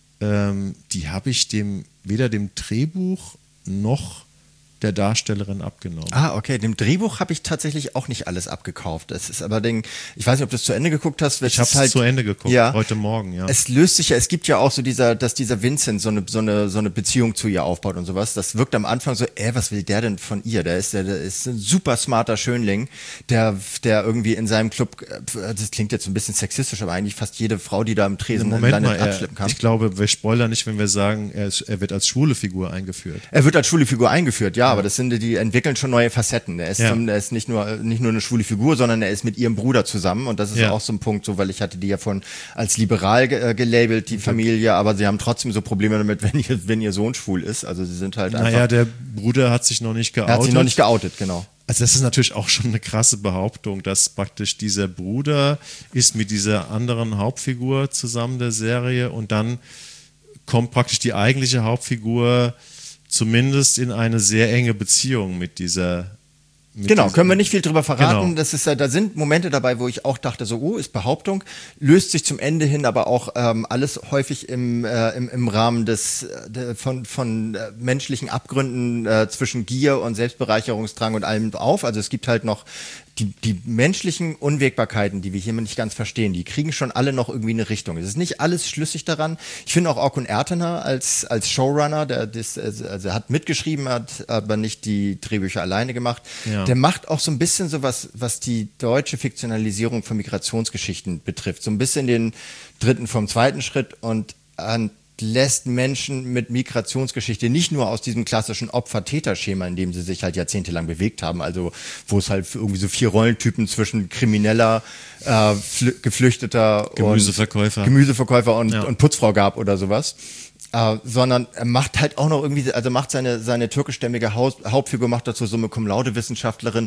ähm, die habe ich dem weder dem Drehbuch noch der Darstellerin abgenommen. Ah, okay. Dem Drehbuch habe ich tatsächlich auch nicht alles abgekauft. Es ist aber, den, ich weiß nicht, ob du es zu Ende geguckt hast. Ich habe es halt, zu Ende geguckt, ja, heute Morgen, ja. Es löst sich ja, es gibt ja auch so dieser, dass dieser Vincent so eine, so eine, so eine Beziehung zu ihr aufbaut und sowas. Das wirkt am Anfang so, äh, was will der denn von ihr? Der ist, der, der ist ein super smarter Schönling, der, der irgendwie in seinem Club, das klingt jetzt ein bisschen sexistisch, aber eigentlich fast jede Frau, die da im Tresen Moment landet, mal, abschleppen kann. Ich glaube, wir spoilern nicht, wenn wir sagen, er, ist, er wird als schwule Figur eingeführt. Er wird als schwule Figur eingeführt, ja, aber das sind, die entwickeln schon neue Facetten. Er ist, ja. zum, er ist nicht nur nicht nur eine schwule Figur, sondern er ist mit ihrem Bruder zusammen und das ist ja auch so ein Punkt, so weil ich hatte die ja von als liberal ge, äh, gelabelt, die Familie, aber sie haben trotzdem so Probleme damit, wenn ihr, wenn ihr Sohn schwul ist. Also sie sind halt einfach. Naja, der Bruder hat sich noch nicht geoutet. Er hat sich noch nicht geoutet, genau. Also das ist natürlich auch schon eine krasse Behauptung, dass praktisch dieser Bruder ist mit dieser anderen Hauptfigur zusammen der Serie und dann kommt praktisch die eigentliche Hauptfigur zumindest in eine sehr enge Beziehung mit dieser. Mit genau, dieser, können wir nicht viel drüber verraten. Genau. Das ist, da sind Momente dabei, wo ich auch dachte, so, oh, ist Behauptung, löst sich zum Ende hin, aber auch ähm, alles häufig im, äh, im, im Rahmen des äh, von, von äh, menschlichen Abgründen äh, zwischen Gier und Selbstbereicherungsdrang und allem auf. Also es gibt halt noch die, die menschlichen Unwägbarkeiten, die wir hier nicht ganz verstehen, die kriegen schon alle noch irgendwie eine Richtung. Es ist nicht alles schlüssig daran. Ich finde auch Orkun Ertener als, als Showrunner, der das, also er hat mitgeschrieben, hat aber nicht die Drehbücher alleine gemacht. Ja. Der macht auch so ein bisschen so was, was die deutsche Fiktionalisierung von Migrationsgeschichten betrifft. So ein bisschen den dritten vom zweiten Schritt und an lässt Menschen mit Migrationsgeschichte nicht nur aus diesem klassischen Opfer-Täter-Schema, in dem sie sich halt jahrzehntelang bewegt haben, also wo es halt irgendwie so vier Rollentypen zwischen Krimineller, äh, Geflüchteter Gemüseverkäufer, und, Gemüseverkäufer und, ja. und Putzfrau gab oder sowas. Uh, sondern er macht halt auch noch irgendwie, also macht seine, seine türkischstämmige Haus, Hauptfigur, macht dazu so eine Cum-Laude-Wissenschaftlerin,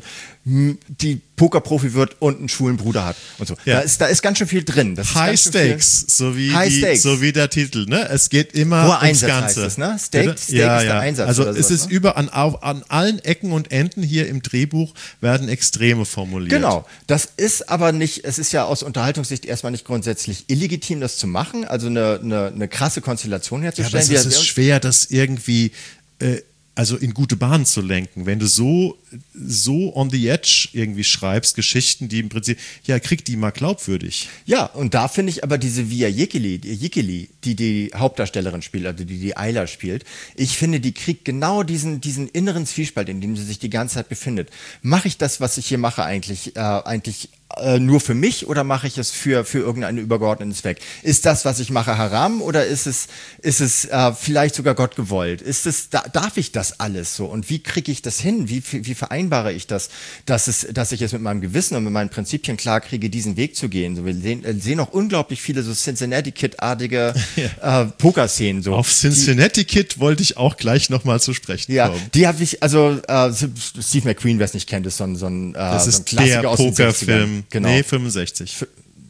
die Pokerprofi wird und einen schwulen Bruder hat und so. Ja. Da ist, da ist ganz schön viel drin. Das High Stakes, so wie, High die, Stakes. so wie der Titel, ne? Es geht immer Hoher ums Einsatz Ganze. heißt es, ne? Stake, Stake ja, ist der ja. Einsatz. Also oder es sowas, ist ne? über an, an allen Ecken und Enden hier im Drehbuch werden Extreme formuliert. Genau. Das ist aber nicht, es ist ja aus Unterhaltungssicht erstmal nicht grundsätzlich illegitim, das zu machen, also eine, eine, eine krasse Konstellation herzustellen. Ja, aber es ist schwer, das irgendwie äh, also in gute Bahnen zu lenken. Wenn du so, so on the edge irgendwie schreibst, Geschichten, die im Prinzip, ja, krieg die mal glaubwürdig. Ja, und da finde ich aber diese Via Yekili, die, Yekili, die die Hauptdarstellerin spielt, also die die Ayla spielt, ich finde, die kriegt genau diesen, diesen inneren Zwiespalt, in dem sie sich die ganze Zeit befindet. Mache ich das, was ich hier mache, eigentlich, äh, eigentlich äh, nur für mich oder mache ich es für, für irgendeinen übergeordneten Zweck? Ist das, was ich mache, haram oder ist es, ist es äh, vielleicht sogar Gott gewollt? Ist es, da, darf ich das alles so? Und wie kriege ich das hin? Wie, wie vereinbare ich das, dass, es, dass ich es mit meinem Gewissen und mit meinen Prinzipien klar kriege, diesen Weg zu gehen? So, wir sehen, äh, sehen auch unglaublich viele so Cincinnati-Kid-artige ja. äh, Pokerszenen. So. Auf Cincinnati-Kid wollte ich auch gleich nochmal zu sprechen ja, kommen. Die habe ich, also äh, Steve McQueen, wer es nicht kennt, ist so ein, so ein, äh, das so ist ein Klassiker der aus Pokerfilm. Genau. Nee, fünfundsechzig.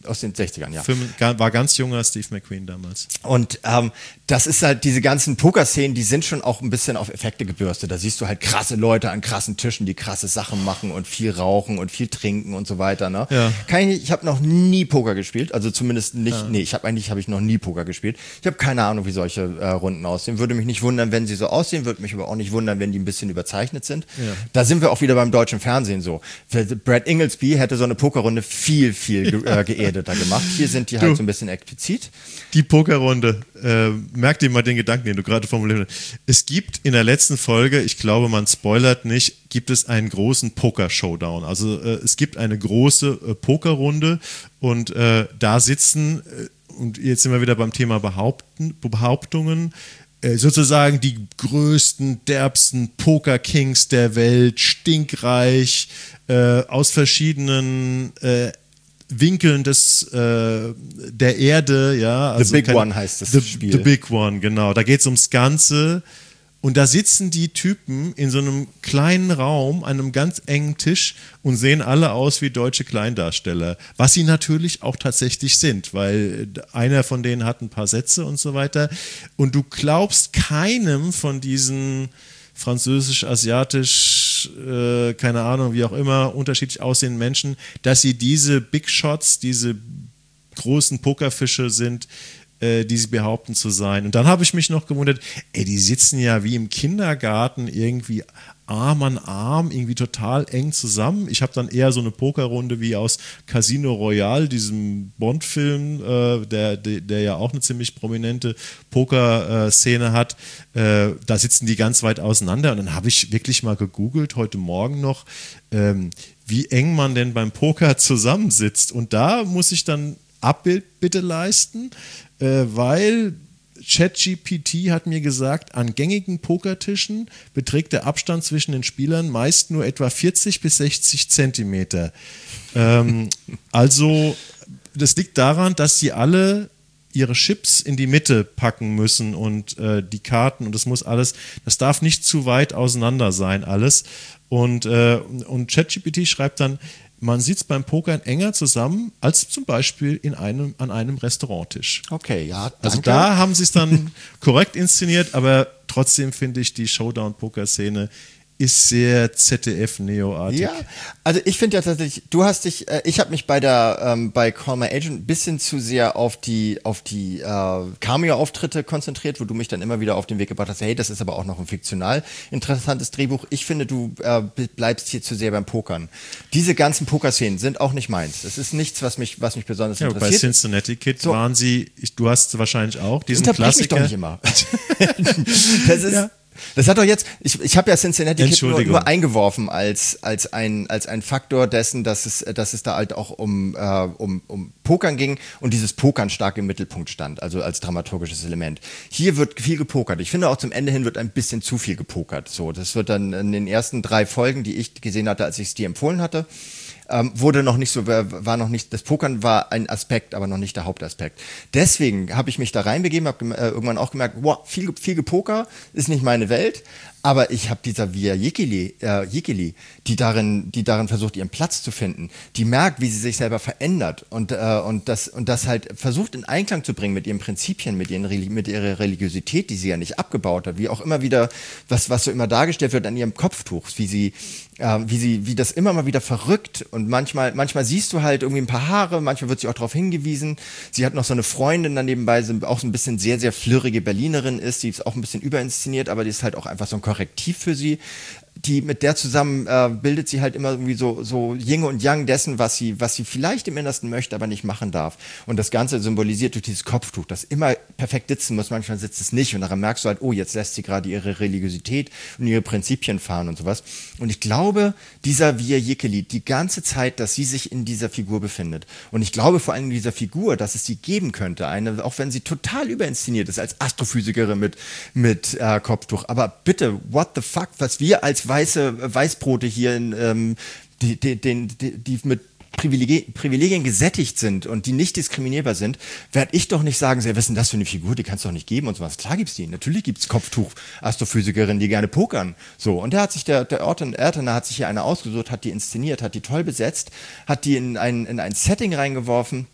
Aus den sechzigern, ja. Film, war ganz junger Steve McQueen damals. Und ähm, das ist halt, diese ganzen Pokerszenen, die sind schon auch ein bisschen auf Effekte gebürstet. Da siehst du halt krasse Leute an krassen Tischen, die krasse Sachen machen und viel rauchen und viel trinken und so weiter. Ne? Ja. Kann ich ich habe noch nie Poker gespielt, also zumindest nicht, Ja. nee, ich habe eigentlich habe ich noch nie Poker gespielt. Ich habe keine Ahnung, wie solche äh, Runden aussehen. Würde mich nicht wundern, wenn sie so aussehen, würde mich aber auch nicht wundern, wenn die ein bisschen überzeichnet sind. Ja. Da sind wir auch wieder beim deutschen Fernsehen so. Brad Inglesby hätte so eine Pokerrunde viel, viel ge äh, geedeter gemacht. Hier sind die halt Du. so ein bisschen explizit. Die Pokerrunde, äh, merk dir mal den Gedanken, den du gerade formuliert hast. Es gibt in der letzten Folge, ich glaube, man spoilert nicht, gibt es einen großen Poker-Showdown. Also äh, es gibt eine große äh, Pokerrunde und äh, da sitzen, äh, und jetzt sind wir wieder beim Thema Behaupten, Behauptungen, äh, sozusagen die größten, derbsten Poker-Kings der Welt, stinkreich, äh, aus verschiedenen äh, Winkeln des, äh, der Erde, ja. Also The Big keine, One heißt das the, Spiel. The Big One, genau. Da geht es ums Ganze. Und da sitzen die Typen in so einem kleinen Raum, an einem ganz engen Tisch und sehen alle aus wie deutsche Kleindarsteller. Was sie natürlich auch tatsächlich sind, weil einer von denen hat ein paar Sätze und so weiter. Und du glaubst keinem von diesen französisch, asiatisch, äh, keine Ahnung, wie auch immer, unterschiedlich aussehenden Menschen, dass sie diese Big Shots, diese großen Pokerfische sind, äh, die sie behaupten zu sein. Und dann habe ich mich noch gewundert, ey, die sitzen ja wie im Kindergarten irgendwie Arm an Arm, irgendwie total eng zusammen. Ich habe dann eher so eine Pokerrunde wie aus Casino Royale, diesem Bond-Film, äh, der, der, der ja auch eine ziemlich prominente Poker-Szene hat. Äh, da sitzen die ganz weit auseinander. Und dann habe ich wirklich mal gegoogelt, heute Morgen noch, ähm, wie eng man denn beim Poker zusammensitzt. Und da muss ich dann Abbild bitte leisten, äh, weil ChatGPT hat mir gesagt, an gängigen Pokertischen beträgt der Abstand zwischen den Spielern meist nur etwa vierzig bis sechzig Zentimeter. Ähm, also das liegt daran, dass sie alle ihre Chips in die Mitte packen müssen und äh, die Karten und das muss alles, das darf nicht zu weit auseinander sein alles. Und, äh, und ChatGPT schreibt dann, man sitzt beim Pokern enger zusammen als zum Beispiel in einem, an einem Restauranttisch. Okay, ja, danke. Also da haben sie es dann korrekt inszeniert, aber trotzdem finde ich, die Showdown-Poker-Szene ist sehr Z D F-Neo-artig. Ja, also ich finde ja tatsächlich, du hast dich, äh, ich habe mich bei der, ähm, bei Call My Agent ein bisschen zu sehr auf die, auf die äh, Cameo-Auftritte konzentriert, wo du mich dann immer wieder auf den Weg gebracht hast, hey, das ist aber auch noch ein fiktional interessantes Drehbuch. Ich finde, du äh, bleibst hier zu sehr beim Pokern. Diese ganzen Pokerszenen sind auch nicht meins. Das ist nichts, was mich, was mich besonders ja, interessiert. Bei Cincinnati Kid so. waren sie, ich, du hast wahrscheinlich auch diesen Unterbrich mich Klassiker. doch nicht immer. Das ist... Ja. Das hat doch jetzt, ich, ich habe ja Cincinnati Kid nur, nur eingeworfen als, als, ein, als ein Faktor dessen, dass es, dass es da halt auch um, äh, um, um Pokern ging und dieses Pokern stark im Mittelpunkt stand, also als dramaturgisches Element. Hier wird viel gepokert. Ich finde auch zum Ende hin wird ein bisschen zu viel gepokert. So, das wird dann in den ersten drei Folgen, die ich gesehen hatte, als ich es dir empfohlen hatte, Ähm, wurde noch nicht so, war noch nicht, das Pokern war ein Aspekt, aber noch nicht der Hauptaspekt. Deswegen habe ich mich da reinbegeben, habe äh, irgendwann auch gemerkt, wow, viel, viel Gepoker ist nicht meine Welt, aber ich habe dieser Via Yekili, äh, Yekili, die darin, die darin versucht, ihren Platz zu finden, die merkt, wie sie sich selber verändert und, äh, und, das, und das halt versucht in Einklang zu bringen mit ihren Prinzipien, mit, ihren, mit ihrer Religiosität, die sie ja nicht abgebaut hat, wie auch immer wieder, was, was so immer dargestellt wird an ihrem Kopftuch, wie sie Ähm, wie sie, wie das immer mal wieder verrückt und manchmal, manchmal siehst du halt irgendwie ein paar Haare, manchmal wird sie auch darauf hingewiesen. Sie hat noch so eine Freundin dann nebenbei, so, auch so ein bisschen sehr, sehr flirrige Berlinerin ist, die ist auch ein bisschen überinszeniert, aber die ist halt auch einfach so ein Korrektiv für sie. Die, mit der zusammen äh, bildet sie halt immer irgendwie so, so Yin und Yang dessen, was sie, was sie vielleicht im Innersten möchte, aber nicht machen darf. Und das Ganze symbolisiert durch dieses Kopftuch, das immer perfekt sitzen muss, manchmal sitzt es nicht und daran merkst du halt, oh, jetzt lässt sie gerade ihre Religiosität und ihre Prinzipien fahren und sowas. Und ich glaube, dieser Via Yekili, die ganze Zeit, dass sie sich in dieser Figur befindet. Und ich glaube vor allem in dieser Figur, dass es sie geben könnte, eine, auch wenn sie total überinszeniert ist als Astrophysikerin mit, mit äh, Kopftuch. Aber bitte, what the fuck, was wir als weiße Weißbrote hier, in, ähm, die, die, die, die mit Privilegien, Privilegien gesättigt sind und die nicht diskriminierbar sind, werde ich doch nicht sagen, was ist denn das für eine Figur, die kannst du doch nicht geben und sowas. Klar gibt's die. Natürlich gibt's Kopftuch-Astrophysikerinnen, die gerne pokern. So, und da hat sich der, der Ertener hat sich hier eine ausgesucht, hat die inszeniert, hat die toll besetzt, hat die in ein, in ein Setting reingeworfen,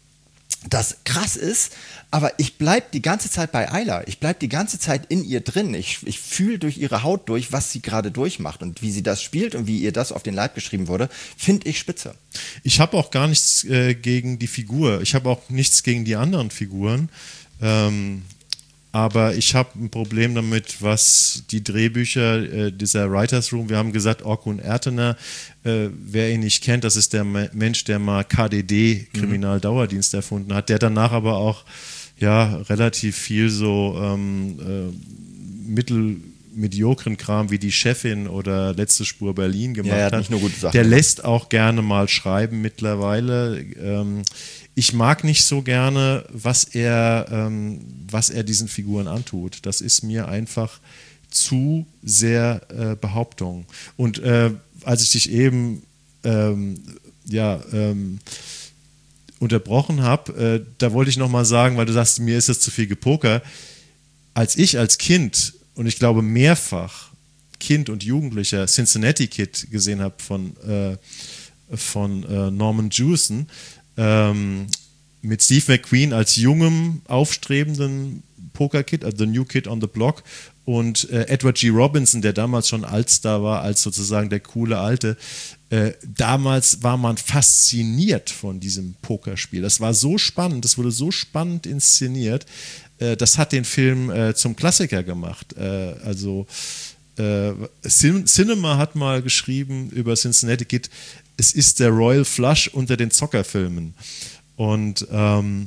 das krass ist, aber ich bleibe die ganze Zeit bei Ayla. Ich bleibe die ganze Zeit in ihr drin. Ich, ich fühle durch ihre Haut durch, was sie gerade durchmacht und wie sie das spielt und wie ihr das auf den Leib geschrieben wurde, finde ich spitze. Ich habe auch gar nichts äh, gegen die Figur. Ich habe auch nichts gegen die anderen Figuren. Ähm, aber ich habe ein Problem damit, was die Drehbücher äh, dieser Writers Room, wir haben gesagt, Orkun Ertener, äh, wer ihn nicht kennt, das ist der Me- Mensch, der mal K D D, Kriminaldauerdienst, erfunden hat, der danach aber auch ja relativ viel so ähm, äh, mittel mediokren Kram wie Die Chefin oder Letzte Spur Berlin gemacht ja, er hat. hat. Nicht nur gute Sachen der gemacht. lässt auch gerne mal schreiben mittlerweile. Ähm, ich mag nicht so gerne, was er, ähm, was er diesen Figuren antut. Das ist mir einfach zu sehr äh, Behauptung. Und äh, als ich dich eben ähm, ja ähm, unterbrochen habe, äh, da wollte ich nochmal sagen, weil du sagst, mir ist das zu viel Gepoker. Als ich als Kind, und ich glaube mehrfach Kind und Jugendlicher, Cincinnati Kid gesehen habe von, äh, von äh, Norman Jewison, ähm, mit Steve McQueen als jungem, aufstrebenden Poker-Kid, also The New Kid on the Block, und äh, Edward G. Robinson, der damals schon Altstar war, als sozusagen der coole Alte. Äh, damals war man fasziniert von diesem Pokerspiel. Das war so spannend, das wurde so spannend inszeniert. Äh, das hat den Film äh, zum Klassiker gemacht. Äh, also äh, Cin- Cinema hat mal geschrieben über Cincinnati Kid, es ist der Royal Flush unter den Zockerfilmen. Und ähm,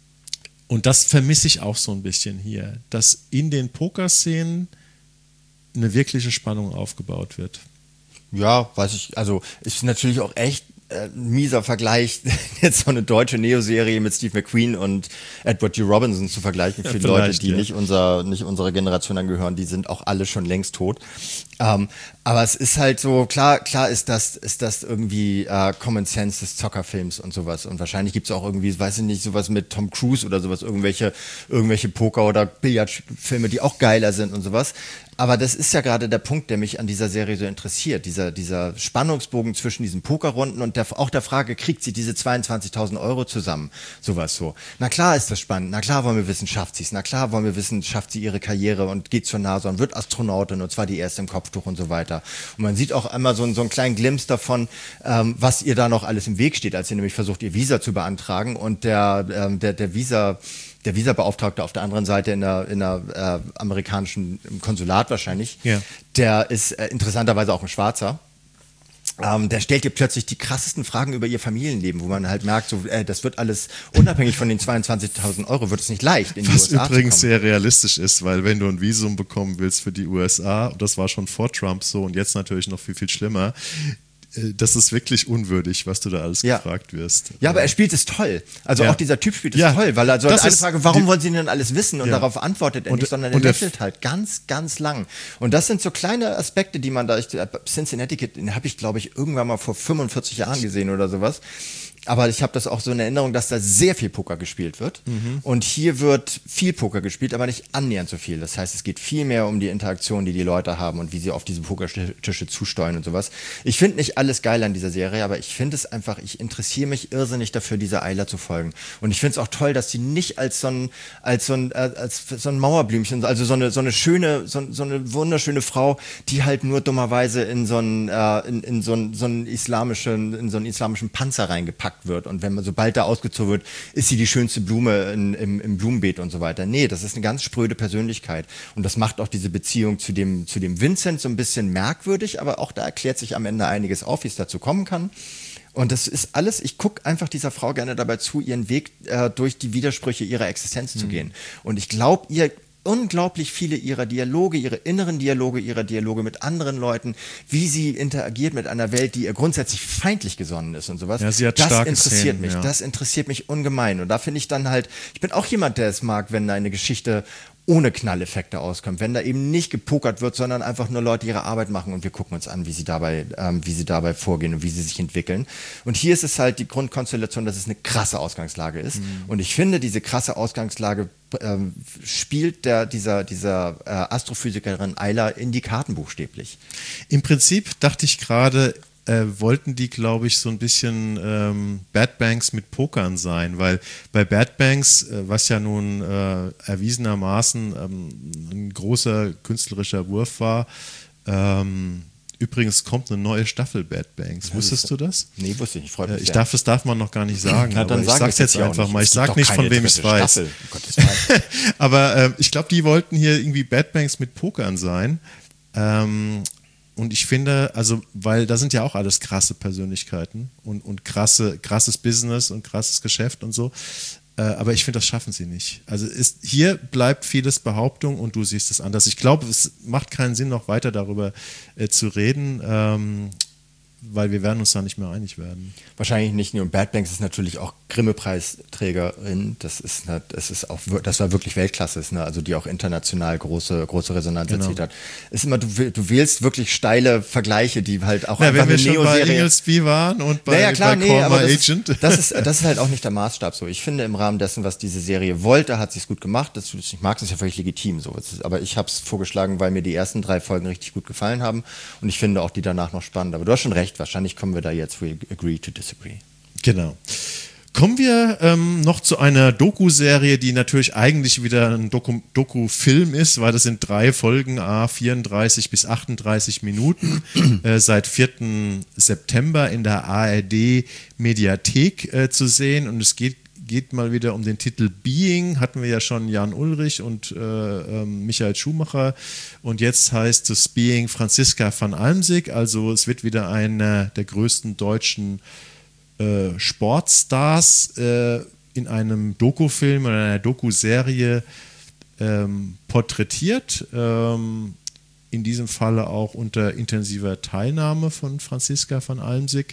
Und das vermisse ich auch so ein bisschen hier, dass in den Pokerszenen eine wirkliche Spannung aufgebaut wird. Ja, weiß ich, also ist natürlich auch echt äh, ein mieser Vergleich, jetzt so eine deutsche Neo-Serie mit Steve McQueen und Edward G. Robinson zu vergleichen für Ja, die Leute, die ja. nicht, unser, nicht unserer Generation angehören, die sind auch alle schon längst tot. Ähm, aber es ist halt so, klar, klar ist das, ist das irgendwie äh, Common Sense des Zockerfilms und sowas. Und wahrscheinlich gibt es auch irgendwie, weiß ich nicht, sowas mit Tom Cruise oder sowas, irgendwelche, irgendwelche Poker- oder Billardfilme, die auch geiler sind und sowas. Aber das ist ja gerade der Punkt, der mich an dieser Serie so interessiert. Dieser, dieser Spannungsbogen zwischen diesen Pokerrunden und der, auch der Frage, kriegt sie diese zweiundzwanzigtausend Euro zusammen? Sowas so. Na klar ist das spannend. Na klar wollen wir wissen, schafft sie es. Na klar wollen wir wissen, schafft sie ihre Karriere und geht zur NASA und wird Astronautin und zwar die erste im Kopftuch und so weiter. Und man sieht auch einmal so, so einen kleinen Glimpse davon, ähm, was ihr da noch alles im Weg steht, als sie nämlich versucht, ihr Visa zu beantragen und der, ähm, der, der Visa... Der Visabeauftragte auf der anderen Seite in der, in der äh, amerikanischen im Konsulat wahrscheinlich, Ja. der ist äh, interessanterweise auch ein Schwarzer. Ähm, der stellt dir plötzlich die krassesten Fragen über ihr Familienleben, wo man halt merkt, so, äh, das wird alles unabhängig von den zweiundzwanzigtausend Euro, wird es nicht leicht, in die Was U S A übrigens zu kommen. sehr realistisch ist, weil wenn du ein Visum bekommen willst für die U S A, das war schon vor Trump so und jetzt natürlich noch viel, viel schlimmer, das ist wirklich unwürdig, was du da alles Ja. gefragt wirst. Ja, aber er spielt es toll. Also Ja. auch dieser Typ spielt es Ja, toll, weil er so das eine ist Frage, warum die- wollen sie denn alles wissen? Und Ja. darauf antwortet er Und- nicht, sondern er und der- lächelt halt ganz, ganz lang. Und das sind so kleine Aspekte, die man da, ich, Cincinnati Kid, den habe ich, glaube ich, irgendwann mal vor fünfundvierzig Jahren gesehen oder sowas. Aber ich habe das auch so in Erinnerung, dass da sehr viel Poker gespielt wird. Mhm. Und hier wird viel Poker gespielt, aber nicht annähernd so viel. Das heißt, es geht viel mehr um die Interaktion, die die Leute haben und wie sie auf diese Pokertische zusteuern und sowas. Ich finde nicht alles geil an dieser Serie, aber ich finde es einfach, ich interessiere mich irrsinnig dafür, dieser Ayla zu folgen. Und ich finde es auch toll, dass sie nicht als so ein, als so ein, äh, als so ein Mauerblümchen, also so eine, so eine schöne, so, so eine wunderschöne Frau, die halt nur dummerweise in so einen, äh, in, in so einen, so einen islamischen, in so einen islamischen Panzer reingepackt wird und wenn man, sobald da ausgezogen wird, ist sie die schönste Blume in, im, im Blumenbeet und so weiter. Nee, das ist eine ganz spröde Persönlichkeit und das macht auch diese Beziehung zu dem, zu dem Vincent so ein bisschen merkwürdig, aber auch da erklärt sich am Ende einiges auf, wie es dazu kommen kann. Und das ist alles, ich gucke einfach dieser Frau gerne dabei zu, ihren Weg äh, durch die Widersprüche ihrer Existenz zu gehen. Und ich glaube, ihr unglaublich viele ihrer Dialoge, ihre inneren Dialoge, ihrer Dialoge mit anderen Leuten, wie sie interagiert mit einer Welt, die ihr grundsätzlich feindlich gesonnen ist und sowas. Ja, sie hat das starke interessiert Szenen, mich, ja. das interessiert mich ungemein. Und da finde ich dann halt, ich bin auch jemand, der es mag, wenn eine Geschichte ohne Knalleffekte auskommt, wenn da eben nicht gepokert wird, sondern einfach nur Leute ihre Arbeit machen und wir gucken uns an, wie sie dabei, ähm, wie sie dabei vorgehen und wie sie sich entwickeln. Und hier ist es halt die Grundkonstellation, dass es eine krasse Ausgangslage ist. Mhm. Und ich finde, diese krasse Ausgangslage ähm, spielt der, dieser, dieser äh, Astrophysikerin Ayla in die Karten buchstäblich. Im Prinzip dachte ich gerade, äh, wollten die, glaube ich, so ein bisschen ähm, Bad Banks mit Pokern sein, weil bei Bad Banks, äh, was ja nun äh, erwiesenermaßen ähm, ein großer künstlerischer Wurf war, ähm, übrigens kommt eine neue Staffel Bad Banks. Wusstest du das? Nee, wusste ich nicht. Freut mich äh, ich sehr. darf, das darf man noch gar nicht sagen, Na, aber dann ich sagen sag's wir jetzt ja auch einfach nicht. mal. Ich Es sag gibt nicht, doch von keine wem ich dritte weiß. Staffel, um Gottes Willen. Aber äh, ich glaube, die wollten hier irgendwie Bad Banks mit Pokern sein. Ähm, und ich finde, also, weil da sind ja auch alles krasse Persönlichkeiten und, und krasse, krasses Business und krasses Geschäft und so. Äh, aber ich finde, das schaffen sie nicht. Also ist, hier bleibt vieles Behauptung und du siehst es anders. Ich glaube, es macht keinen Sinn, noch weiter darüber äh, zu reden. Ähm, weil wir werden uns da nicht mehr einig werden. Wahrscheinlich nicht nur. Und Bad Banks ist natürlich auch Grimme-Preisträgerin. Das ist, ne, das ist auch, das war wirklich Weltklasse, ne? Also die auch international große, große Resonanz Genau. erzielt hat. Ist immer, du, du wählst wirklich steile Vergleiche, die halt auch ja, einfach wenn wir eine schon bei Neo-Serie. Inglesby waren und bei, naja, klar, bei nee, Call aber My das, Agent. Das ist, das ist halt auch nicht der Maßstab so. Ich finde, im Rahmen dessen, was diese Serie wollte, hat sie es gut gemacht. Das, ich mag das ja völlig legitim so. Ist, aber ich habe es vorgeschlagen, weil mir die ersten drei Folgen richtig gut gefallen haben. Und ich finde auch die danach noch spannend. Aber du hast schon recht, wahrscheinlich kommen wir da jetzt we agree to disagree. Genau. Kommen wir ähm, noch zu einer Doku-Serie, die natürlich eigentlich wieder ein Doku- Doku-Film ist, weil das sind drei Folgen, a vierunddreißig bis achtunddreißig Minuten, äh, seit vierten September in der A R D-Mediathek äh, zu sehen. Und es geht, geht mal wieder um den Titel Being, hatten wir ja schon Jan Ulrich und äh, äh, Michael Schumacher. Und jetzt heißt es Being Franziska van Almsick. Also es wird wieder einer der größten deutschen äh, Sportstars äh, in einem Dokufilm oder einer Dokuserie ähm, porträtiert. Ähm, in diesem Falle auch unter intensiver Teilnahme von Franziska van Almsick.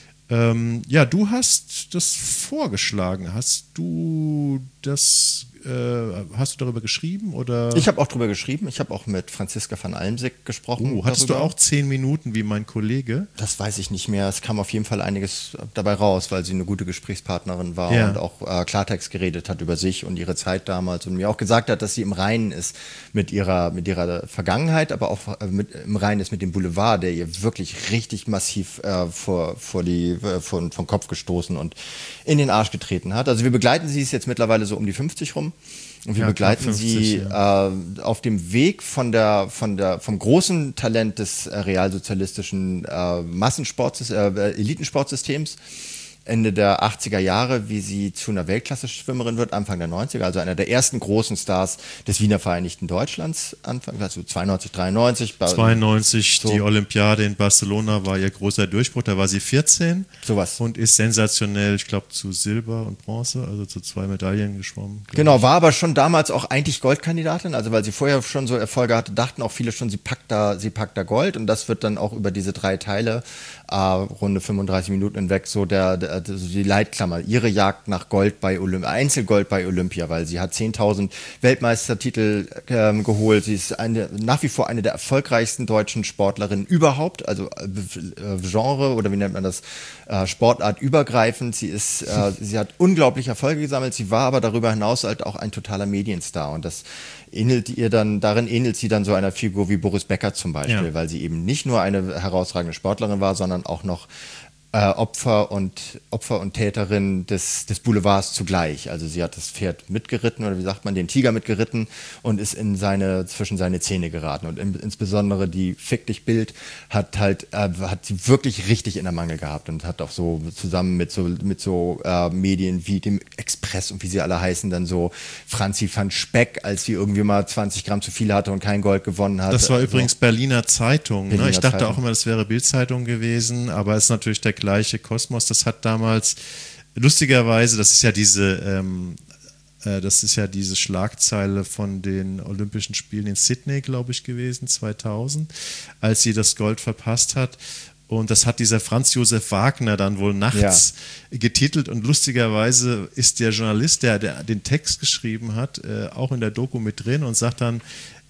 Ähm, ja, du hast das vorgeschlagen. Hast du das, äh, hast du darüber geschrieben oder? Ich habe auch darüber geschrieben. Ich habe auch mit Franziska van Almsick gesprochen. Oh, hattest darüber. du auch zehn Minuten wie mein Kollege? Das weiß ich nicht mehr. Es kam auf jeden Fall einiges dabei raus, weil sie eine gute Gesprächspartnerin war Ja. und auch äh, Klartext geredet hat über sich und ihre Zeit damals und mir auch gesagt hat, dass sie im Reinen ist mit ihrer, mit ihrer Vergangenheit, aber auch äh, mit, im Reinen ist mit dem Boulevard, der ihr wirklich richtig massiv äh, vor, vor die, äh, vor, vom Kopf gestoßen und in den Arsch getreten hat. Also wir begleiten sie, ist jetzt mittlerweile so um die fünfzig rum. Und wir Ja, begleiten knapp fünfzig, sie ja. äh, auf dem Weg von der, von der, vom großen Talent des äh, realsozialistischen äh, Massensports, äh, Elitensportsystems Ende der achtziger Jahre, wie sie zu einer Weltklasse-Schwimmerin wird, Anfang der neunziger, also einer der ersten großen Stars des Wiener Vereinigten Deutschlands, Anfang, also zweiundneunzig, dreiundneunzig. zweiundneunzig, so. die Olympiade in Barcelona war ihr großer Durchbruch, da war sie vierzehn. Sowas. Und ist sensationell, ich glaube, zu Silber und Bronze, also zu zwei Medaillen geschwommen. Genau, war aber schon damals auch eigentlich Goldkandidatin, also weil sie vorher schon so Erfolge hatte, dachten auch viele schon, sie packt da, sie packt da Gold und das wird dann auch über diese drei Teile, äh, Runde fünfunddreißig Minuten hinweg, so der, der also die Leitklammer, ihre Jagd nach Gold bei Olympia, Einzelgold bei Olympia, weil sie hat zehntausend Weltmeistertitel ähm, geholt, sie ist eine, nach wie vor eine der erfolgreichsten deutschen Sportlerinnen überhaupt, also äh, Genre oder wie nennt man das, äh, Sportart übergreifend, sie ist, äh, sie hat unglaublich Erfolge gesammelt, sie war aber darüber hinaus halt auch ein totaler Medienstar und das ähnelt ihr dann, darin ähnelt sie dann so einer Figur wie Boris Becker zum Beispiel, Ja. weil sie eben nicht nur eine herausragende Sportlerin war, sondern auch noch äh, Opfer und Opfer und Täterin des, des Boulevards zugleich. Also sie hat das Pferd mitgeritten oder wie sagt man, den Tiger mitgeritten und ist in seine, zwischen seine Zähne geraten. Und in, insbesondere die Fick dich Bild hat halt, äh, hat sie wirklich richtig in der Mangel gehabt und hat auch so zusammen mit so, mit so äh, Medien wie dem Express und wie sie alle heißen, dann so Franzi van Speck, als sie irgendwie mal zwanzig Gramm zu viel hatte und kein Gold gewonnen hat. Das war Also, übrigens Berliner Zeitung. Berliner ne? Ich dachte Zeitung. auch immer, das wäre Bild-Zeitung gewesen, aber es ist natürlich der gleiche Kosmos. Das hat damals, lustigerweise, das ist ja diese, ähm, äh, das ist ja diese Schlagzeile von den Olympischen Spielen in Sydney, glaube ich, gewesen, zweitausend, als sie das Gold verpasst hat. Und das hat dieser Franz Josef Wagner dann wohl nachts ja. getitelt. Und lustigerweise ist der Journalist, der, der den Text geschrieben hat, äh, auch in der Doku mit drin und sagt dann,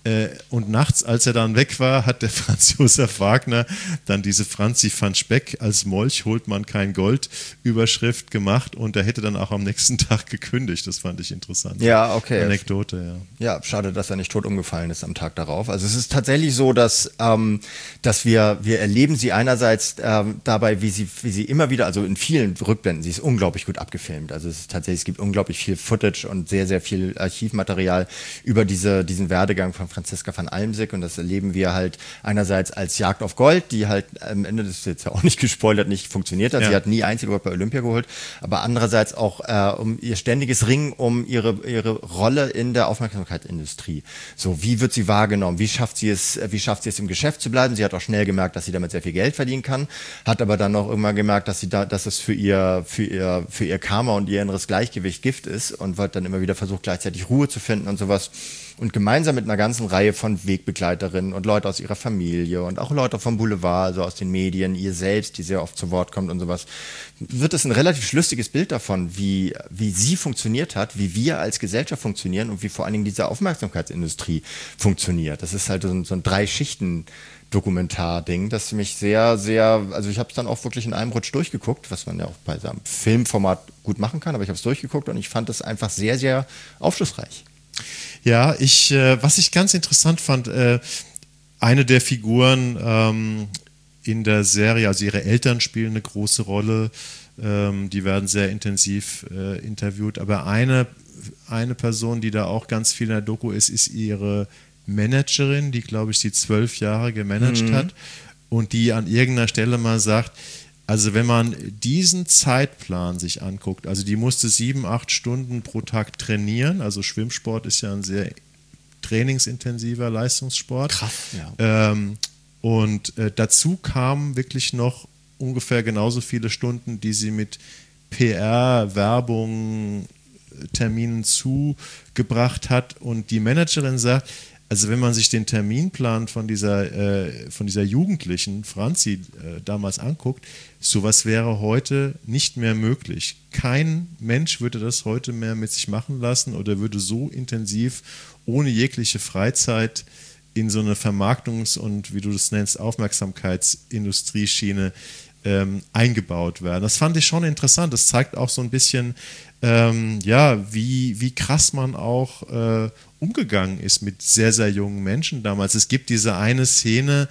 Äh, und nachts, als er dann weg war, hat der Franz Josef Wagner dann diese Franzi van Speck als Molch holt man kein Gold Überschrift gemacht und er hätte dann auch am nächsten Tag gekündigt. Das fand ich interessant. Ja, okay. Anekdote, ja. Ja, schade, dass er nicht tot umgefallen ist am Tag darauf. Also es ist tatsächlich so, dass, ähm, dass wir, wir erleben sie einerseits ähm, dabei, wie sie, wie sie immer wieder, also in vielen Rückblenden, sie ist unglaublich gut abgefilmt. Also es ist tatsächlich, es gibt unglaublich viel Footage und sehr, sehr viel Archivmaterial über diese, diesen Werdegang von Franziska van Almsick und das erleben wir halt einerseits als Jagd auf Gold, die halt am Ende, das ist jetzt ja auch nicht gespoilert, nicht funktioniert hat. Ja. Sie hat nie Einzelgold bei Olympia geholt, aber andererseits auch äh, um ihr ständiges Ringen um ihre, ihre Rolle in der Aufmerksamkeitsindustrie. So, wie wird sie wahrgenommen? Wie schafft sie es, wie schafft sie es im Geschäft zu bleiben? Sie hat auch schnell gemerkt, dass sie damit sehr viel Geld verdienen kann, hat aber dann noch irgendwann gemerkt, dass sie da, dass es für ihr, für ihr, für ihr Karma und ihr inneres Gleichgewicht Gift ist und wird dann immer wieder versucht, gleichzeitig Ruhe zu finden und sowas. Und gemeinsam mit einer ganzen Reihe von Wegbegleiterinnen und Leute aus ihrer Familie und auch Leute vom Boulevard, also aus den Medien, ihr selbst, die sehr oft zu Wort kommt und sowas, wird es ein relativ schlüssiges Bild davon, wie, wie sie funktioniert hat, wie wir als Gesellschaft funktionieren und wie vor allen Dingen diese Aufmerksamkeitsindustrie funktioniert. Das ist halt so ein, so ein Drei-Schichten- Dokumentar-Ding, das mich sehr, sehr, also ich habe es dann auch wirklich in einem Rutsch durchgeguckt, was man ja auch bei seinem Filmformat gut machen kann, aber ich habe es durchgeguckt und ich fand es einfach sehr, sehr aufschlussreich. Ja, ich, äh, was ich ganz interessant fand, äh, eine der Figuren ähm, in der Serie, also ihre Eltern spielen eine große Rolle, ähm, die werden sehr intensiv äh, interviewt, aber eine, eine Person, die da auch ganz viel in der Doku ist, ist ihre Managerin, die, glaube ich, sie zwölf Jahre gemanagt mhm. hat und die an irgendeiner Stelle mal sagt, also wenn man diesen Zeitplan sich anguckt, also die musste sieben, acht Stunden pro Tag trainieren, also Schwimmsport ist ja ein sehr trainingsintensiver Leistungssport. Krass, ja. Ähm, und äh, dazu kamen wirklich noch ungefähr genauso viele Stunden, die sie mit P R, Werbung, Terminen zugebracht hat und die Managerin sagt, also wenn man sich den Terminplan von dieser, äh, von dieser Jugendlichen, Franzi, äh, damals anguckt, sowas wäre heute nicht mehr möglich. Kein Mensch würde das heute mehr mit sich machen lassen oder würde so intensiv, ohne jegliche Freizeit in so eine Vermarktungs- und, wie du das nennst, Aufmerksamkeitsindustrieschiene ähm, eingebaut werden. Das fand ich schon interessant. Das zeigt auch so ein bisschen, ähm, ja, wie, wie krass man auch äh, umgegangen ist mit sehr, sehr jungen Menschen damals. Es gibt diese eine Szene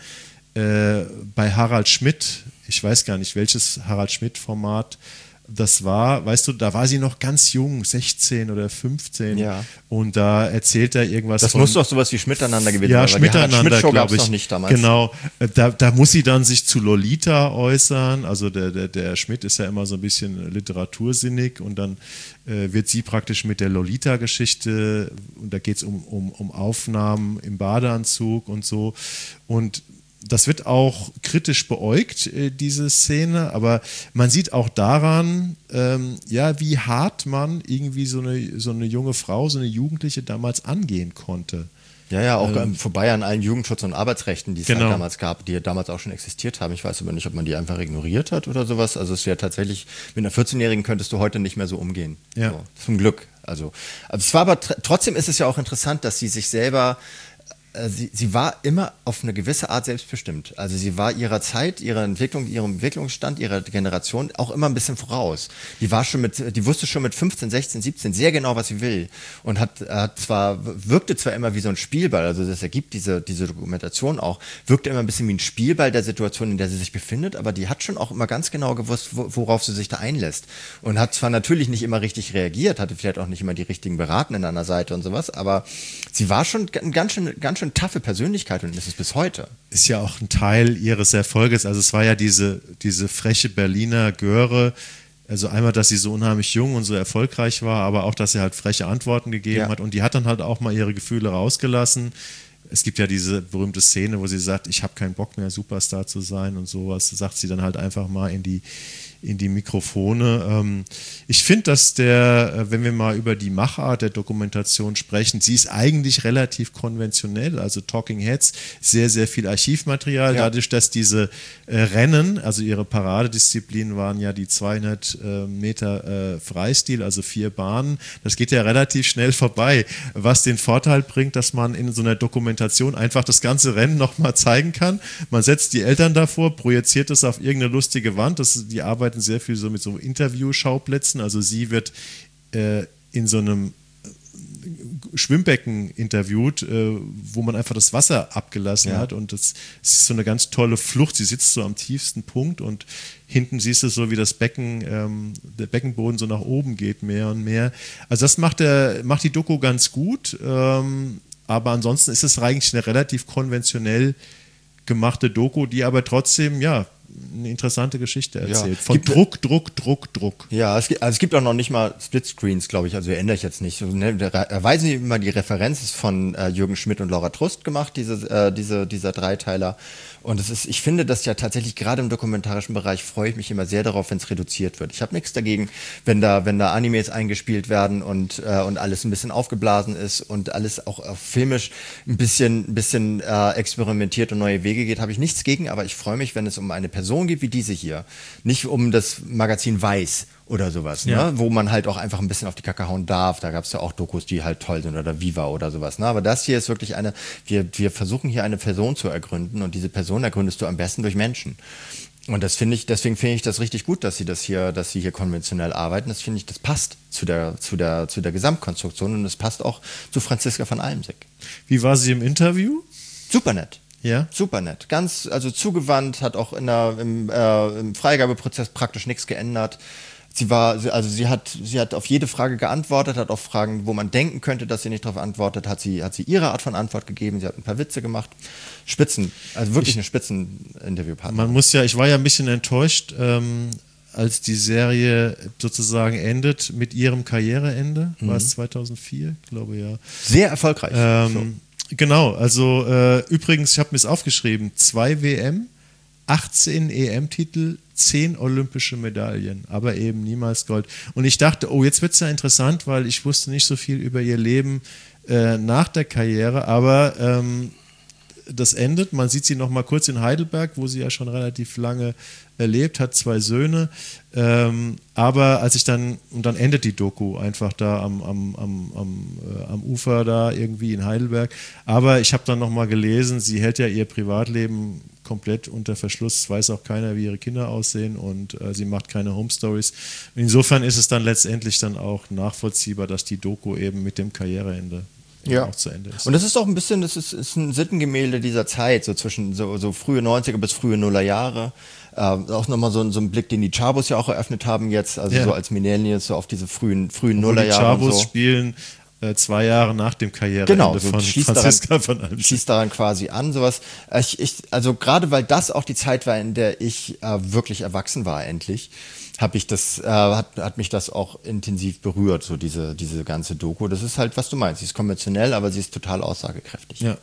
äh, bei Harald Schmidt, ich weiß gar nicht, welches Harald Schmidt-Format das war, weißt du, da war sie noch ganz jung, sechzehn oder fünfzehn ja. und da erzählt er irgendwas Das von, muss doch sowas wie Schmiteinander gewesen ja, sein. Schmiteinander, glaube ich. Noch nicht damals. Genau, da, da muss sie dann sich zu Lolita äußern, also der, der, der Schmidt ist ja immer so ein bisschen literatursinnig und dann äh, wird sie praktisch mit der Lolita-Geschichte, und da geht es um, um, um Aufnahmen im Badeanzug und so, und das wird auch kritisch beäugt, diese Szene, aber man sieht auch daran, ähm, ja, wie hart man irgendwie so eine, so eine junge Frau, so eine Jugendliche damals angehen konnte. Ja, ja, auch ähm, vorbei an allen Jugendschutz- und Arbeitsrechten, die es genau. halt damals gab, die damals auch schon existiert haben. Ich weiß aber nicht, ob man die einfach ignoriert hat oder sowas. Also es wäre tatsächlich, mit einer vierzehnjährigen könntest du heute nicht mehr so umgehen. Ja. So, zum Glück. Also, also es war aber tr- trotzdem ist es ja auch interessant, dass sie sich selber Sie, sie war immer auf eine gewisse Art selbstbestimmt. Also sie war ihrer Zeit, ihrer Entwicklung, ihrem Entwicklungsstand, ihrer Generation auch immer ein bisschen voraus. Die war schon mit, die wusste schon mit fünfzehn, sechzehn, siebzehn sehr genau, was sie will und hat, hat zwar, wirkte zwar immer wie so ein Spielball, also das ergibt diese, diese Dokumentation auch, wirkte immer ein bisschen wie ein Spielball der Situation, in der sie sich befindet, aber die hat schon auch immer ganz genau gewusst, worauf sie sich da einlässt und hat zwar natürlich nicht immer richtig reagiert, hatte vielleicht auch nicht immer die richtigen Beratenden an der Seite und sowas, aber sie war schon ganz schön, ganz schön eine taffe Persönlichkeit und ist es bis heute. Ist ja auch ein Teil ihres Erfolges. Also es war ja diese, diese freche Berliner Göre, also einmal, dass sie so unheimlich jung und so erfolgreich war, aber auch, dass sie halt freche Antworten gegeben ja. hat und die hat dann halt auch mal ihre Gefühle rausgelassen. Es gibt ja diese berühmte Szene, wo sie sagt, ich habe keinen Bock mehr, Superstar zu sein und sowas, sagt sie dann halt einfach mal in die in die Mikrofone. Ähm, ich finde, dass der, wenn wir mal über die Machart der Dokumentation sprechen, sie ist eigentlich relativ konventionell, also Talking Heads, sehr, sehr viel Archivmaterial, ja. Dadurch, dass diese äh, Rennen, also ihre Paradedisziplinen waren ja die zweihundert äh, Meter äh, Freistil, also vier Bahnen, das geht ja relativ schnell vorbei, was den Vorteil bringt, dass man in so einer Dokumentation einfach das ganze Rennen nochmal zeigen kann. Man setzt die Eltern davor, projiziert es auf irgendeine lustige Wand, das, die arbeiten sehr viel so mit so Interviewschauplätzen, also sie wird äh, in so einem Schwimmbecken interviewt, äh, wo man einfach das Wasser abgelassen ja. hat und das, das ist so eine ganz tolle Flucht, sie sitzt so am tiefsten Punkt und hinten siehst du so, wie das Becken, ähm, der Beckenboden so nach oben geht, mehr und mehr. Also das macht, der, macht die Doku ganz gut, ähm, aber ansonsten ist es eigentlich eine relativ konventionell gemachte Doku, die aber trotzdem, ja, eine interessante Geschichte erzählt. Ja. Von gibt, Druck, Druck, Druck, Druck. Ja, es gibt, also es gibt auch noch nicht mal Splitscreens, glaube ich, also erinnere ich jetzt nicht. So, ne, da weisen Sie immer die Referenz ist von äh, Jürgen Schmidt und Laura Trust gemacht, diese, äh, diese, dieser Dreiteiler. Und es ist, ich finde das ja tatsächlich gerade im dokumentarischen Bereich freue ich mich immer sehr darauf, wenn es reduziert wird. Ich habe nichts dagegen, wenn da, wenn da Animes eingespielt werden und, äh, und alles ein bisschen aufgeblasen ist und alles auch äh, filmisch ein bisschen, ein bisschen äh, experimentiert und neue Wege geht, habe ich nichts gegen, aber ich freue mich, wenn es um eine Person geht wie diese hier. Nicht um das Magazin Weiß oder sowas, ja. ne? Wo man halt auch einfach ein bisschen auf die Kacke hauen darf. Da gab es ja auch Dokus, die halt toll sind oder Viva oder sowas. Ne? Aber das hier ist wirklich eine, wir, wir versuchen hier eine Person zu ergründen und diese Person ergründest du am besten durch Menschen. Und das finde ich, deswegen finde ich das richtig gut, dass sie das hier, dass sie hier konventionell arbeiten. Das finde ich, das passt zu der, zu der, zu der Gesamtkonstruktion und das passt auch zu Franziska von Almsick. Wie war sie im Interview? Super nett. Ja. Super nett. Ganz, also zugewandt, hat auch in der, im, äh, im Freigabeprozess praktisch nichts geändert. Sie war, also sie hat, sie hat auf jede Frage geantwortet, hat auf Fragen, wo man denken könnte, dass sie nicht darauf antwortet, hat sie, hat sie ihre Art von Antwort gegeben. Sie hat ein paar Witze gemacht. Spitzen, also wirklich ich, eine Spitzen-Interviewpartnerin. Man muss ja, ich war ja ein bisschen enttäuscht, ähm, als die Serie sozusagen endet mit ihrem Karriereende. Mhm. War es zweitausendvier? Ich glaube ja. Sehr erfolgreich. Ähm, so. Genau, also äh, übrigens, ich habe mir es aufgeschrieben, zwei W M, achtzehn E M-Titel, zehn olympische Medaillen, aber eben niemals Gold. Und ich dachte, oh, jetzt wird es ja interessant, weil ich wusste nicht so viel über ihr Leben äh, nach der Karriere, aber ähm, das endet, man sieht sie noch mal kurz in Heidelberg, wo sie ja schon relativ lange äh, lebt, hat zwei Söhne, ähm, aber als ich dann, und dann endet die Doku einfach da am, am, am, am, äh, am Ufer da irgendwie in Heidelberg, aber ich habe dann noch mal gelesen, sie hält ja ihr Privatleben komplett unter Verschluss, weiß auch keiner, wie ihre Kinder aussehen und äh, sie macht keine Home Stories. Insofern ist es dann letztendlich dann auch nachvollziehbar, dass die Doku eben mit dem Karriereende ja auch zu Ende ist. Und das ist auch ein bisschen, das ist, ist ein Sittengemälde dieser Zeit, so zwischen so, so frühe neunziger bis frühe Nullerjahre. Ähm, auch nochmal so, so ein Blick, den die Chabos ja auch eröffnet haben jetzt, also ja. so als Millennials, so auf diese frühen, frühen Nullerjahre. Die Chabos und so. spielen äh, zwei Jahre nach dem Karriereende genau, so von Franziska daran, von Almsick. Schießt daran quasi an, sowas. Ich, ich, also gerade weil das auch die Zeit war, in der ich äh, wirklich erwachsen war endlich, habe ich das, äh, hat, hat mich das auch intensiv berührt, so diese, diese ganze Doku. Das ist halt, was du meinst. Sie ist konventionell, aber sie ist total aussagekräftig. Ja.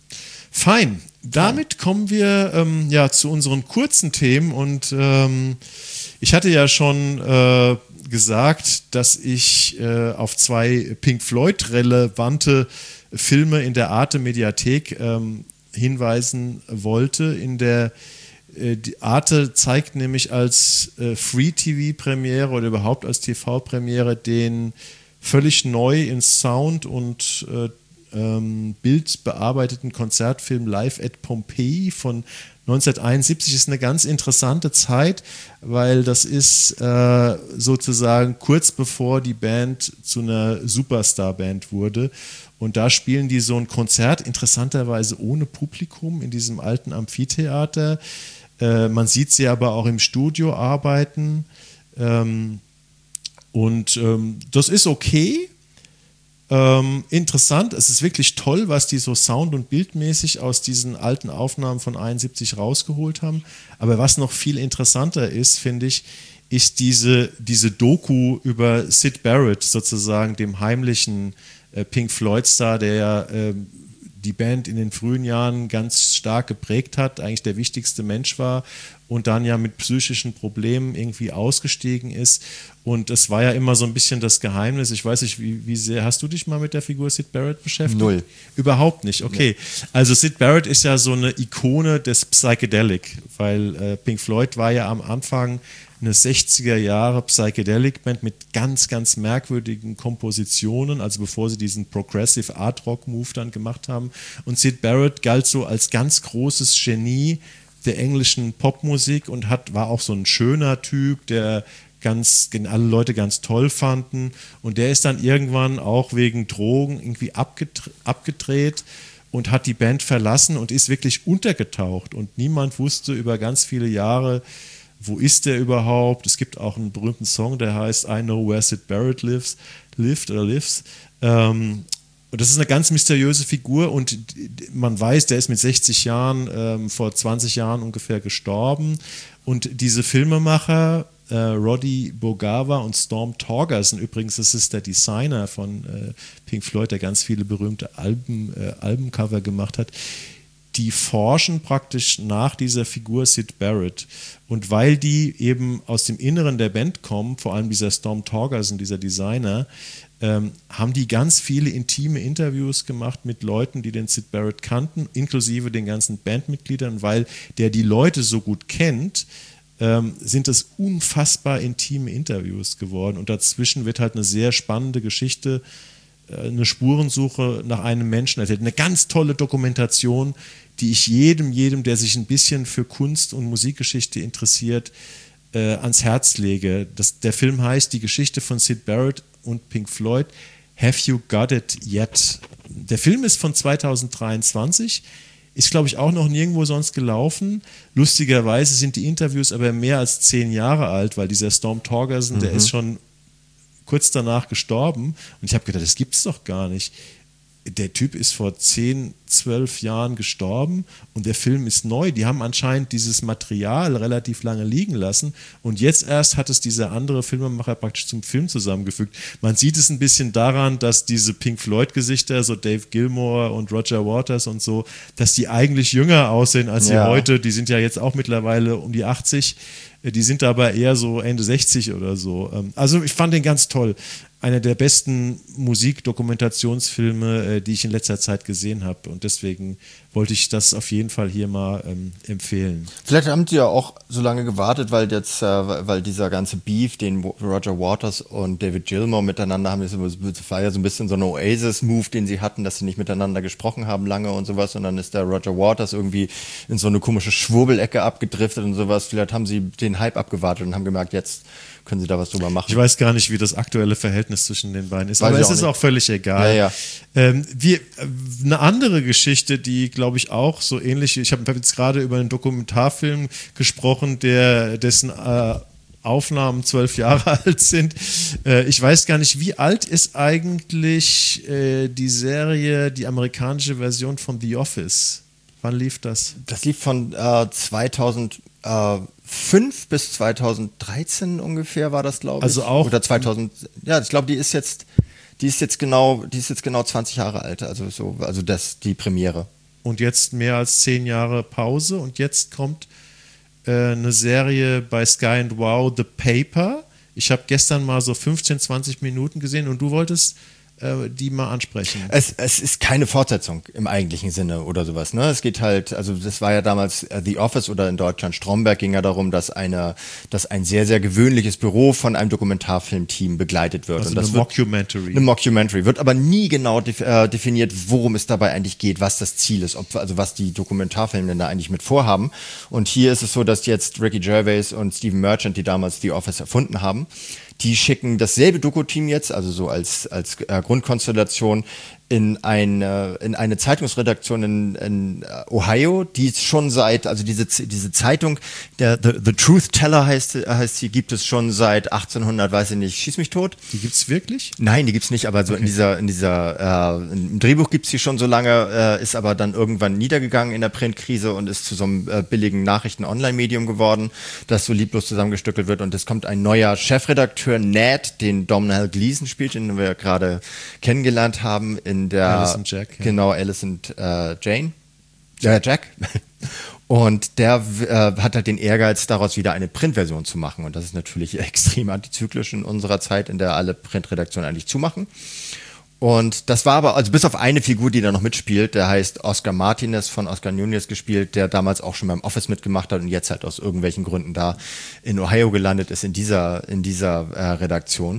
Fein. Damit Fein. kommen wir ähm, ja zu unseren kurzen Themen und ähm, ich hatte ja schon äh, gesagt, dass ich äh, auf zwei Pink Floyd relevante Filme in der Arte Mediathek ähm, hinweisen wollte. In der Die Arte zeigt nämlich als äh, Free-T V-Premiere oder überhaupt als T V-Premiere den völlig neu in Sound und äh, ähm, Bild bearbeiteten Konzertfilm Live at Pompeii von neunzehnhunderteinundsiebzig. Ist eine ganz interessante Zeit, weil das ist äh, sozusagen kurz bevor die Band zu einer Superstar-Band wurde. Und da spielen die so ein Konzert, interessanterweise ohne Publikum, in diesem alten Amphitheater. Äh, man sieht sie aber auch im Studio arbeiten. Ähm, und ähm, das ist okay. Ähm, interessant, es ist wirklich toll, was die so sound- und bildmäßig aus diesen alten Aufnahmen von einundsiebzig rausgeholt haben. Aber was noch viel interessanter ist, finde ich, ist diese, diese Doku über Syd Barrett, sozusagen dem heimlichen äh, Pink Floyd-Star, der ja äh, die Band in den frühen Jahren ganz stark geprägt hat, eigentlich der wichtigste Mensch war und dann ja mit psychischen Problemen irgendwie ausgestiegen ist. Und das war ja immer so ein bisschen das Geheimnis. Ich weiß nicht, wie, wie sehr, hast du dich mal mit der Figur Syd Barrett beschäftigt? Null. Überhaupt nicht, okay. Nee. Also Syd Barrett ist ja so eine Ikone des Psychedelic, weil äh, Pink Floyd war ja am Anfang eine sechziger Jahre Psychedelic-Band mit ganz, ganz merkwürdigen Kompositionen, also bevor sie diesen Progressive Art Rock Move dann gemacht haben. Und Syd Barrett galt so als ganz großes Genie der englischen Popmusik und hat, war auch so ein schöner Typ, der ganz, alle Leute ganz toll fanden. Und der ist dann irgendwann auch wegen Drogen irgendwie abgedreht, abgedreht und hat die Band verlassen und ist wirklich untergetaucht. Und niemand wusste über ganz viele Jahre, wo ist der überhaupt? Es gibt auch einen berühmten Song, der heißt I Know Where Syd Barrett Lives, lived oder lives. Ähm, und das ist eine ganz mysteriöse Figur und man weiß, der ist mit sechzig Jahren, ähm, vor zwanzig Jahren ungefähr gestorben. Und diese Filmemacher, äh, Roddy Bogawa und Storm Torgerson, übrigens, das ist der Designer von äh, Pink Floyd, der ganz viele berühmte Alben, äh, Albencover gemacht hat, die forschen praktisch nach dieser Figur Syd Barrett. Und weil die eben aus dem Inneren der Band kommen, vor allem dieser Storm Torgerson, dieser Designer, ähm, haben die ganz viele intime Interviews gemacht mit Leuten, die den Syd Barrett kannten, inklusive den ganzen Bandmitgliedern. Weil der die Leute so gut kennt, ähm, sind es unfassbar intime Interviews geworden. Und dazwischen wird halt eine sehr spannende Geschichte, eine Spurensuche nach einem Menschen erzählt. Eine ganz tolle Dokumentation, die ich jedem, jedem, der sich ein bisschen für Kunst- und Musikgeschichte interessiert, äh, ans Herz lege. Das, der Film heißt Die Geschichte von Syd Barrett und Pink Floyd. Have You Got It Yet? Der Film ist von zweitausenddreiundzwanzig, ist, glaube ich, auch noch nirgendwo sonst gelaufen. Lustigerweise sind die Interviews aber mehr als zehn Jahre alt, weil dieser Storm Torgerson, mhm. der ist schon kurz danach gestorben und ich habe gedacht, das gibt's doch gar nicht. Der Typ ist vor zehn, zwölf Jahren gestorben und der Film ist neu. Die haben anscheinend dieses Material relativ lange liegen lassen und jetzt erst hat es dieser andere Filmemacher praktisch zum Film zusammengefügt. Man sieht es ein bisschen daran, dass diese Pink Floyd-Gesichter, so Dave Gilmour und Roger Waters und so, dass die eigentlich jünger aussehen als sie ja. heute. Die sind ja jetzt auch mittlerweile um die achtzig. Die sind aber eher so Ende sechzig oder so. Also ich fand den ganz toll. Einer der besten Musikdokumentationsfilme, die ich in letzter Zeit gesehen habe. Und deswegen wollte ich das auf jeden Fall hier mal ähm, empfehlen. Vielleicht haben die ja auch so lange gewartet, weil jetzt, äh, weil dieser ganze Beef, den Roger Waters und David Gilmour miteinander haben, das war ja so ein bisschen so ein Oasis-Move, den sie hatten, dass sie nicht miteinander gesprochen haben lange und sowas. Und dann ist der Roger Waters irgendwie in so eine komische Schwurbelecke abgedriftet und sowas. Vielleicht haben sie den Hype abgewartet und haben gemerkt, jetzt können sie da was drüber machen. Ich weiß gar nicht, wie das aktuelle Verhältnis zwischen den beiden ist, weiß aber es ist nicht. Auch völlig egal. Ja, ja. Ähm, wir, eine andere Geschichte, die, glaube ich, auch so ähnlich, ich habe jetzt gerade über einen Dokumentarfilm gesprochen, der dessen äh, Aufnahmen zwölf Jahre alt sind. Äh, ich weiß gar nicht, wie alt ist eigentlich äh, die Serie, die amerikanische Version von The Office? Wann lief das? Das lief von äh, zweitausendfünf bis zweitausenddreizehn ungefähr war das, glaube ich. Also auch oder zweitausend. Ja, ich glaube, die ist jetzt, die ist jetzt genau, die ist jetzt genau zwanzig Jahre alt. Also so, also das die Premiere. Und jetzt mehr als zehn Jahre Pause und jetzt kommt äh, eine Serie bei Sky and Wow, The Paper. Ich habe gestern mal so fünfzehn, zwanzig Minuten gesehen und du wolltest die mal ansprechen. Es, es ist keine Fortsetzung im eigentlichen Sinne oder sowas. Ne? Es geht halt, also das war ja damals uh, The Office oder in Deutschland Stromberg, ging ja darum, dass eine, dass ein sehr, sehr gewöhnliches Büro von einem Dokumentarfilmteam begleitet wird. Also und das eine Mockumentary. Eine Mockumentary. Wird aber nie genau def- äh, definiert, worum es dabei eigentlich geht, was das Ziel ist, ob, also was die Dokumentarfilme da eigentlich mit vorhaben. Und hier ist es so, dass jetzt Ricky Gervais und Stephen Merchant, die damals The Office erfunden haben, die schicken dasselbe Doku-Team jetzt, also so als, als äh, Grundkonstellation, in eine, in eine Zeitungsredaktion in, in Ohio, die schon seit, also diese, diese Zeitung, der The, The Truth Teller heißt, heißt sie, gibt es schon seit achtzehnhundert, weiß ich nicht, schieß mich tot. Die gibt's wirklich? Nein, die gibt's nicht, aber so okay. in dieser, in dieser, äh, im Drehbuch gibt's die schon so lange, äh, ist aber dann irgendwann niedergegangen in der Printkrise und ist zu so einem äh, billigen Nachrichten-Online-Medium geworden, das so lieblos zusammengestückelt wird und es kommt ein neuer Chefredakteur, Ned, den Domhnall Gleeson spielt, den wir gerade kennengelernt haben, in in der Alice und Jack, ja. Genau, Alice und äh, Jane. Ja, Jack. Und der äh, hat halt den Ehrgeiz, daraus wieder eine Printversion zu machen. Und das ist natürlich extrem antizyklisch in unserer Zeit, in der alle Printredaktionen eigentlich zumachen. Und das war aber, also bis auf eine Figur, die da noch mitspielt, der heißt Oscar Martinez, von Oscar Nunez gespielt, der damals auch schon beim Office mitgemacht hat und jetzt halt aus irgendwelchen Gründen da in Ohio gelandet ist, in dieser, in dieser äh, Redaktion.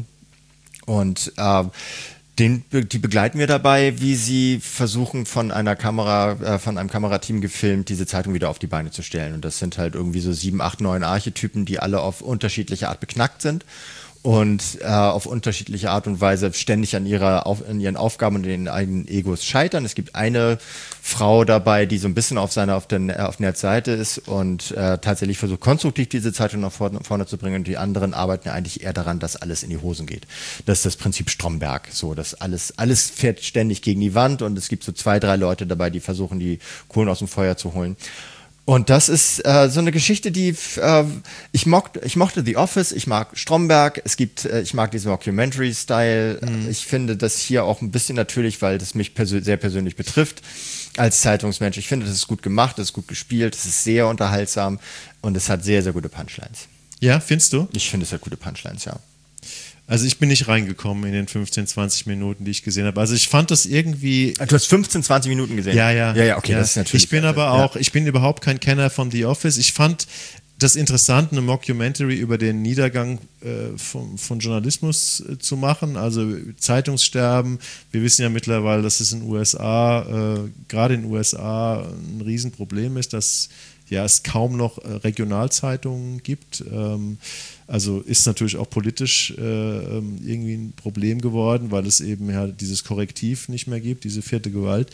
Und äh, den, die begleiten wir dabei, wie sie versuchen, von einer Kamera, äh, von einem Kamerateam gefilmt, diese Zeitung wieder auf die Beine zu stellen. Und das sind halt irgendwie so sieben, acht, neun Archetypen, die alle auf unterschiedliche Art beknackt sind und äh, auf unterschiedliche Art und Weise ständig an ihrer auf, an ihren Aufgaben und den eigenen Egos scheitern. Es gibt eine Frau dabei, die so ein bisschen auf seiner auf der auf Nerds Seite ist und äh, tatsächlich versucht, konstruktiv diese Zeitung nach vorne, vorne zu bringen, und die anderen arbeiten eigentlich eher daran, dass alles in die Hosen geht. Das ist das Prinzip Stromberg, so, dass alles alles fährt ständig gegen die Wand, und es gibt so zwei, drei Leute dabei, die versuchen, die Kohlen aus dem Feuer zu holen. Und das ist äh, so eine Geschichte, die äh, ich mochte, ich mochte The Office, ich mag Stromberg, es gibt, äh, ich mag diesen Mockumentary-Style. Mhm. Ich finde das hier auch ein bisschen natürlich, weil das mich persö- sehr persönlich betrifft als Zeitungsmensch. Ich finde, das ist gut gemacht, das ist gut gespielt, es ist sehr unterhaltsam und es hat sehr, sehr gute Punchlines. Ja, findest du? Ich finde, es hat gute Punchlines, ja. Also ich bin nicht reingekommen in den fünfzehn, zwanzig Minuten, die ich gesehen habe. Also ich fand das irgendwie... Du hast fünfzehn, zwanzig Minuten gesehen? Ja, ja. Ja, ja, okay, ja. das ist natürlich... Ich bin aber auch, ich bin überhaupt kein Kenner von The Office. Ich fand das interessant, eine Mockumentary über den Niedergang äh, von, von Journalismus äh, zu machen, also Zeitungssterben. Wir wissen ja mittlerweile, dass es in den U S A, äh, gerade in den U S A, ein Riesenproblem ist, dass ja, es kaum noch äh, Regionalzeitungen gibt. Ähm, also ist natürlich auch politisch äh, irgendwie ein Problem geworden, weil es eben ja dieses Korrektiv nicht mehr gibt, diese vierte Gewalt.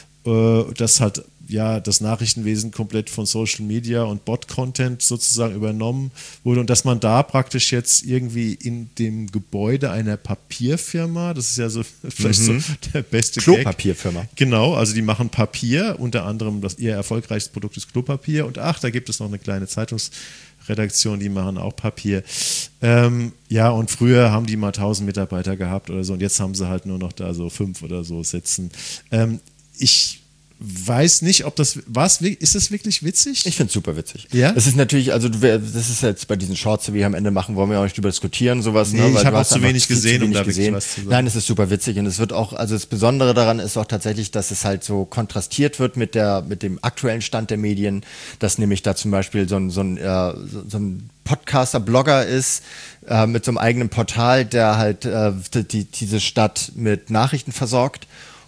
Äh, das hat ja das Nachrichtenwesen komplett von Social Media und Bot-Content sozusagen übernommen wurde, und dass man da praktisch jetzt irgendwie in dem Gebäude einer Papierfirma, das ist ja so vielleicht mhm. so der beste Klopapierfirma. Gag. Genau, also die machen Papier, unter anderem das ihr erfolgreichstes Produkt ist Klopapier, und ach, da gibt es noch eine kleine Zeitungsredaktion, die machen auch Papier. Ähm, ja, und früher haben die mal tausend Mitarbeiter gehabt oder so, und jetzt haben sie halt nur noch da so fünf oder so sitzen. Ähm, ich weiß nicht, ob das, was, ist das wirklich witzig? Ich finde es super witzig. Ja? Es ist natürlich, also das ist jetzt bei diesen Shorts, die wir am Ende machen, wollen wir auch nicht drüber diskutieren, sowas. Nee, ne? ich habe auch zu wenig gesehen, um da wirklich was zu sagen. Nein, es ist super witzig, und es wird auch, also das Besondere daran ist auch tatsächlich, dass es halt so kontrastiert wird mit der, mit dem aktuellen Stand der Medien, dass nämlich da zum Beispiel so ein, so ein, äh, so ein Podcaster, Blogger ist, äh, mit so einem eigenen Portal, der halt äh, die, diese Stadt mit Nachrichten versorgt.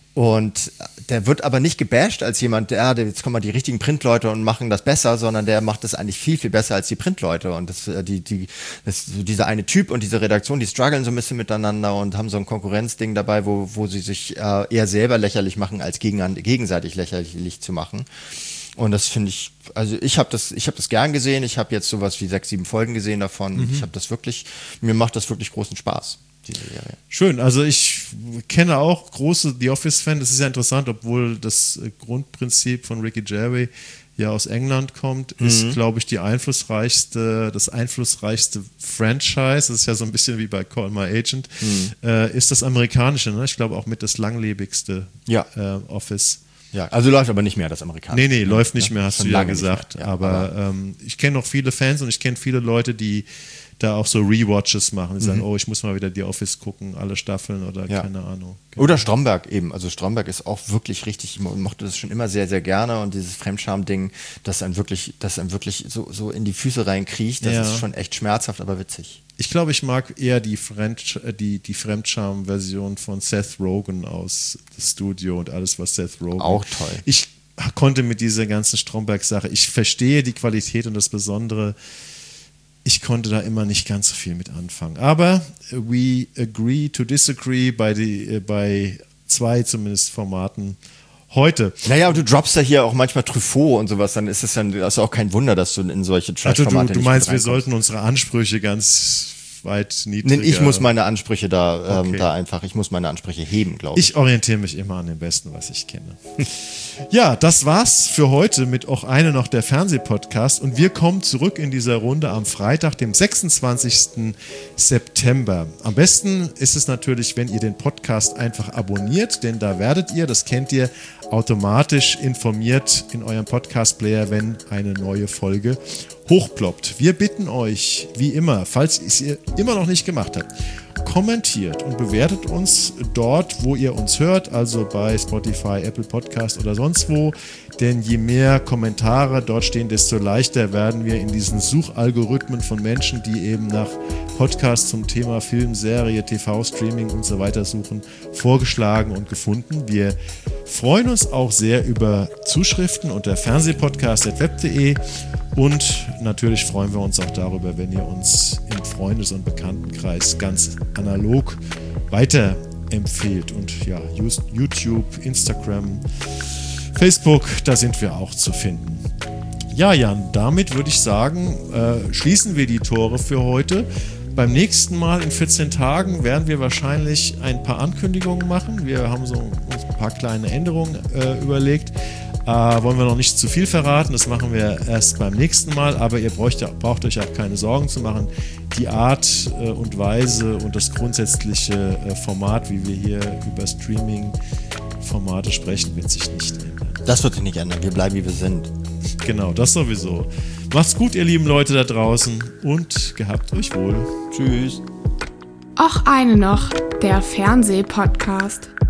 Und der wird aber nicht gebasht als jemand, der, jetzt kommen mal die richtigen Printleute und machen das besser, sondern der macht das eigentlich viel, viel besser als die Printleute. Und das, die, die, das, dieser eine Typ und diese Redaktion, die strugglen so ein bisschen miteinander und haben so ein Konkurrenzding dabei, wo, wo sie sich äh, eher selber lächerlich machen, als gegen, gegenseitig lächerlich zu machen. Und das finde ich, also ich habe das, ich habe das gern gesehen. Ich habe jetzt sowas wie sechs, sieben Folgen gesehen davon. Mhm. Ich habe das wirklich, mir macht das wirklich großen Spaß. Diese Serie. Schön, also ich kenne auch große The Office-Fans. Das ist ja interessant, obwohl das Grundprinzip von Ricky Gervais ja aus England kommt, mhm. ist, glaube ich, die einflussreichste, das einflussreichste Franchise, das ist ja so ein bisschen wie bei Call My Agent, mhm. äh, ist das amerikanische, ne? Ich glaube auch mit das langlebigste ja. äh, Office. Ja, also läuft aber nicht mehr das amerikanische. Nee, nee, läuft nicht mehr, hast Schon du ja lange gesagt. Ja, aber aber ähm, ich kenne noch viele Fans und ich kenne viele Leute, die da auch so Rewatches machen. Die mhm. sagen, oh, ich muss mal wieder The Office gucken, alle Staffeln oder ja. keine Ahnung. Genau. Oder Stromberg eben. Also Stromberg ist auch wirklich richtig, ich mochte das schon immer sehr, sehr gerne, und dieses Fremdscham-Ding, das einem wirklich, das einem wirklich so, so in die Füße reinkriecht, das ja. ist schon echt schmerzhaft, aber witzig. Ich glaube, ich mag eher die, Fremd, die, die Fremdscham-Version von Seth Rogen aus Das Studio und alles, was Seth Rogen... Auch toll. Ich konnte mit dieser ganzen Stromberg-Sache, ich verstehe die Qualität und das Besondere, ich konnte da immer nicht ganz so viel mit anfangen. Aber we agree to disagree bei, die, bei zwei zumindest Formaten heute. Naja, und du droppst ja hier auch manchmal Truffaut und sowas, dann ist es dann das ist auch kein Wunder, dass du in solche Trash-Formate also du, du nicht meinst, wir sollten unsere Ansprüche ganz weit niedriger. Ich muss meine Ansprüche da, ähm, Okay. da einfach, ich muss meine Ansprüche heben, glaube ich. Ich orientiere mich immer an dem Besten, was ich kenne. Ja, das war's für heute mit auch eine noch der Fernsehpodcast und wir kommen zurück in dieser Runde am Freitag, dem sechsundzwanzigsten September. Am besten ist es natürlich, wenn ihr den Podcast einfach abonniert, denn da werdet ihr, das kennt ihr, automatisch informiert in eurem Podcast-Player, wenn eine neue Folge hochploppt. Wir bitten euch, wie immer, falls ihr es immer noch nicht gemacht habt, kommentiert und bewertet uns dort, wo ihr uns hört, also bei Spotify, Apple Podcast oder sonst wo, denn je mehr Kommentare dort stehen, desto leichter werden wir in diesen Suchalgorithmen von Menschen, die eben nach Podcasts zum Thema Film, Serie, T V, Streaming und so weiter suchen, vorgeschlagen und gefunden. Wir freuen uns auch sehr über Zuschriften unter fernsehpodcast punkt web punkt de und natürlich freuen wir uns auch darüber, wenn ihr uns im Freundes- und Bekanntenkreis ganz analog weiterempfehlt. Und ja, YouTube, Instagram, Facebook, da sind wir auch zu finden. Ja, Jan, damit würde ich sagen, äh, schließen wir die Tore für heute. Beim nächsten Mal in vierzehn Tagen werden wir wahrscheinlich ein paar Ankündigungen machen. Wir haben so uns ein paar kleine Änderungen äh, überlegt. Äh, wollen wir noch nicht zu viel verraten, das machen wir erst beim nächsten Mal, aber ihr braucht, ja, braucht euch auch keine Sorgen zu machen. Die Art äh, und Weise und das grundsätzliche äh, Format, wie wir hier über Streaming-Formate sprechen, wird sich nicht ändern. Das wird sich nicht ändern, wir bleiben wie wir sind. Genau, das sowieso. Macht's gut, ihr lieben Leute da draußen und gehabt euch wohl. Tschüss. Och eine noch, der Fernsehpodcast.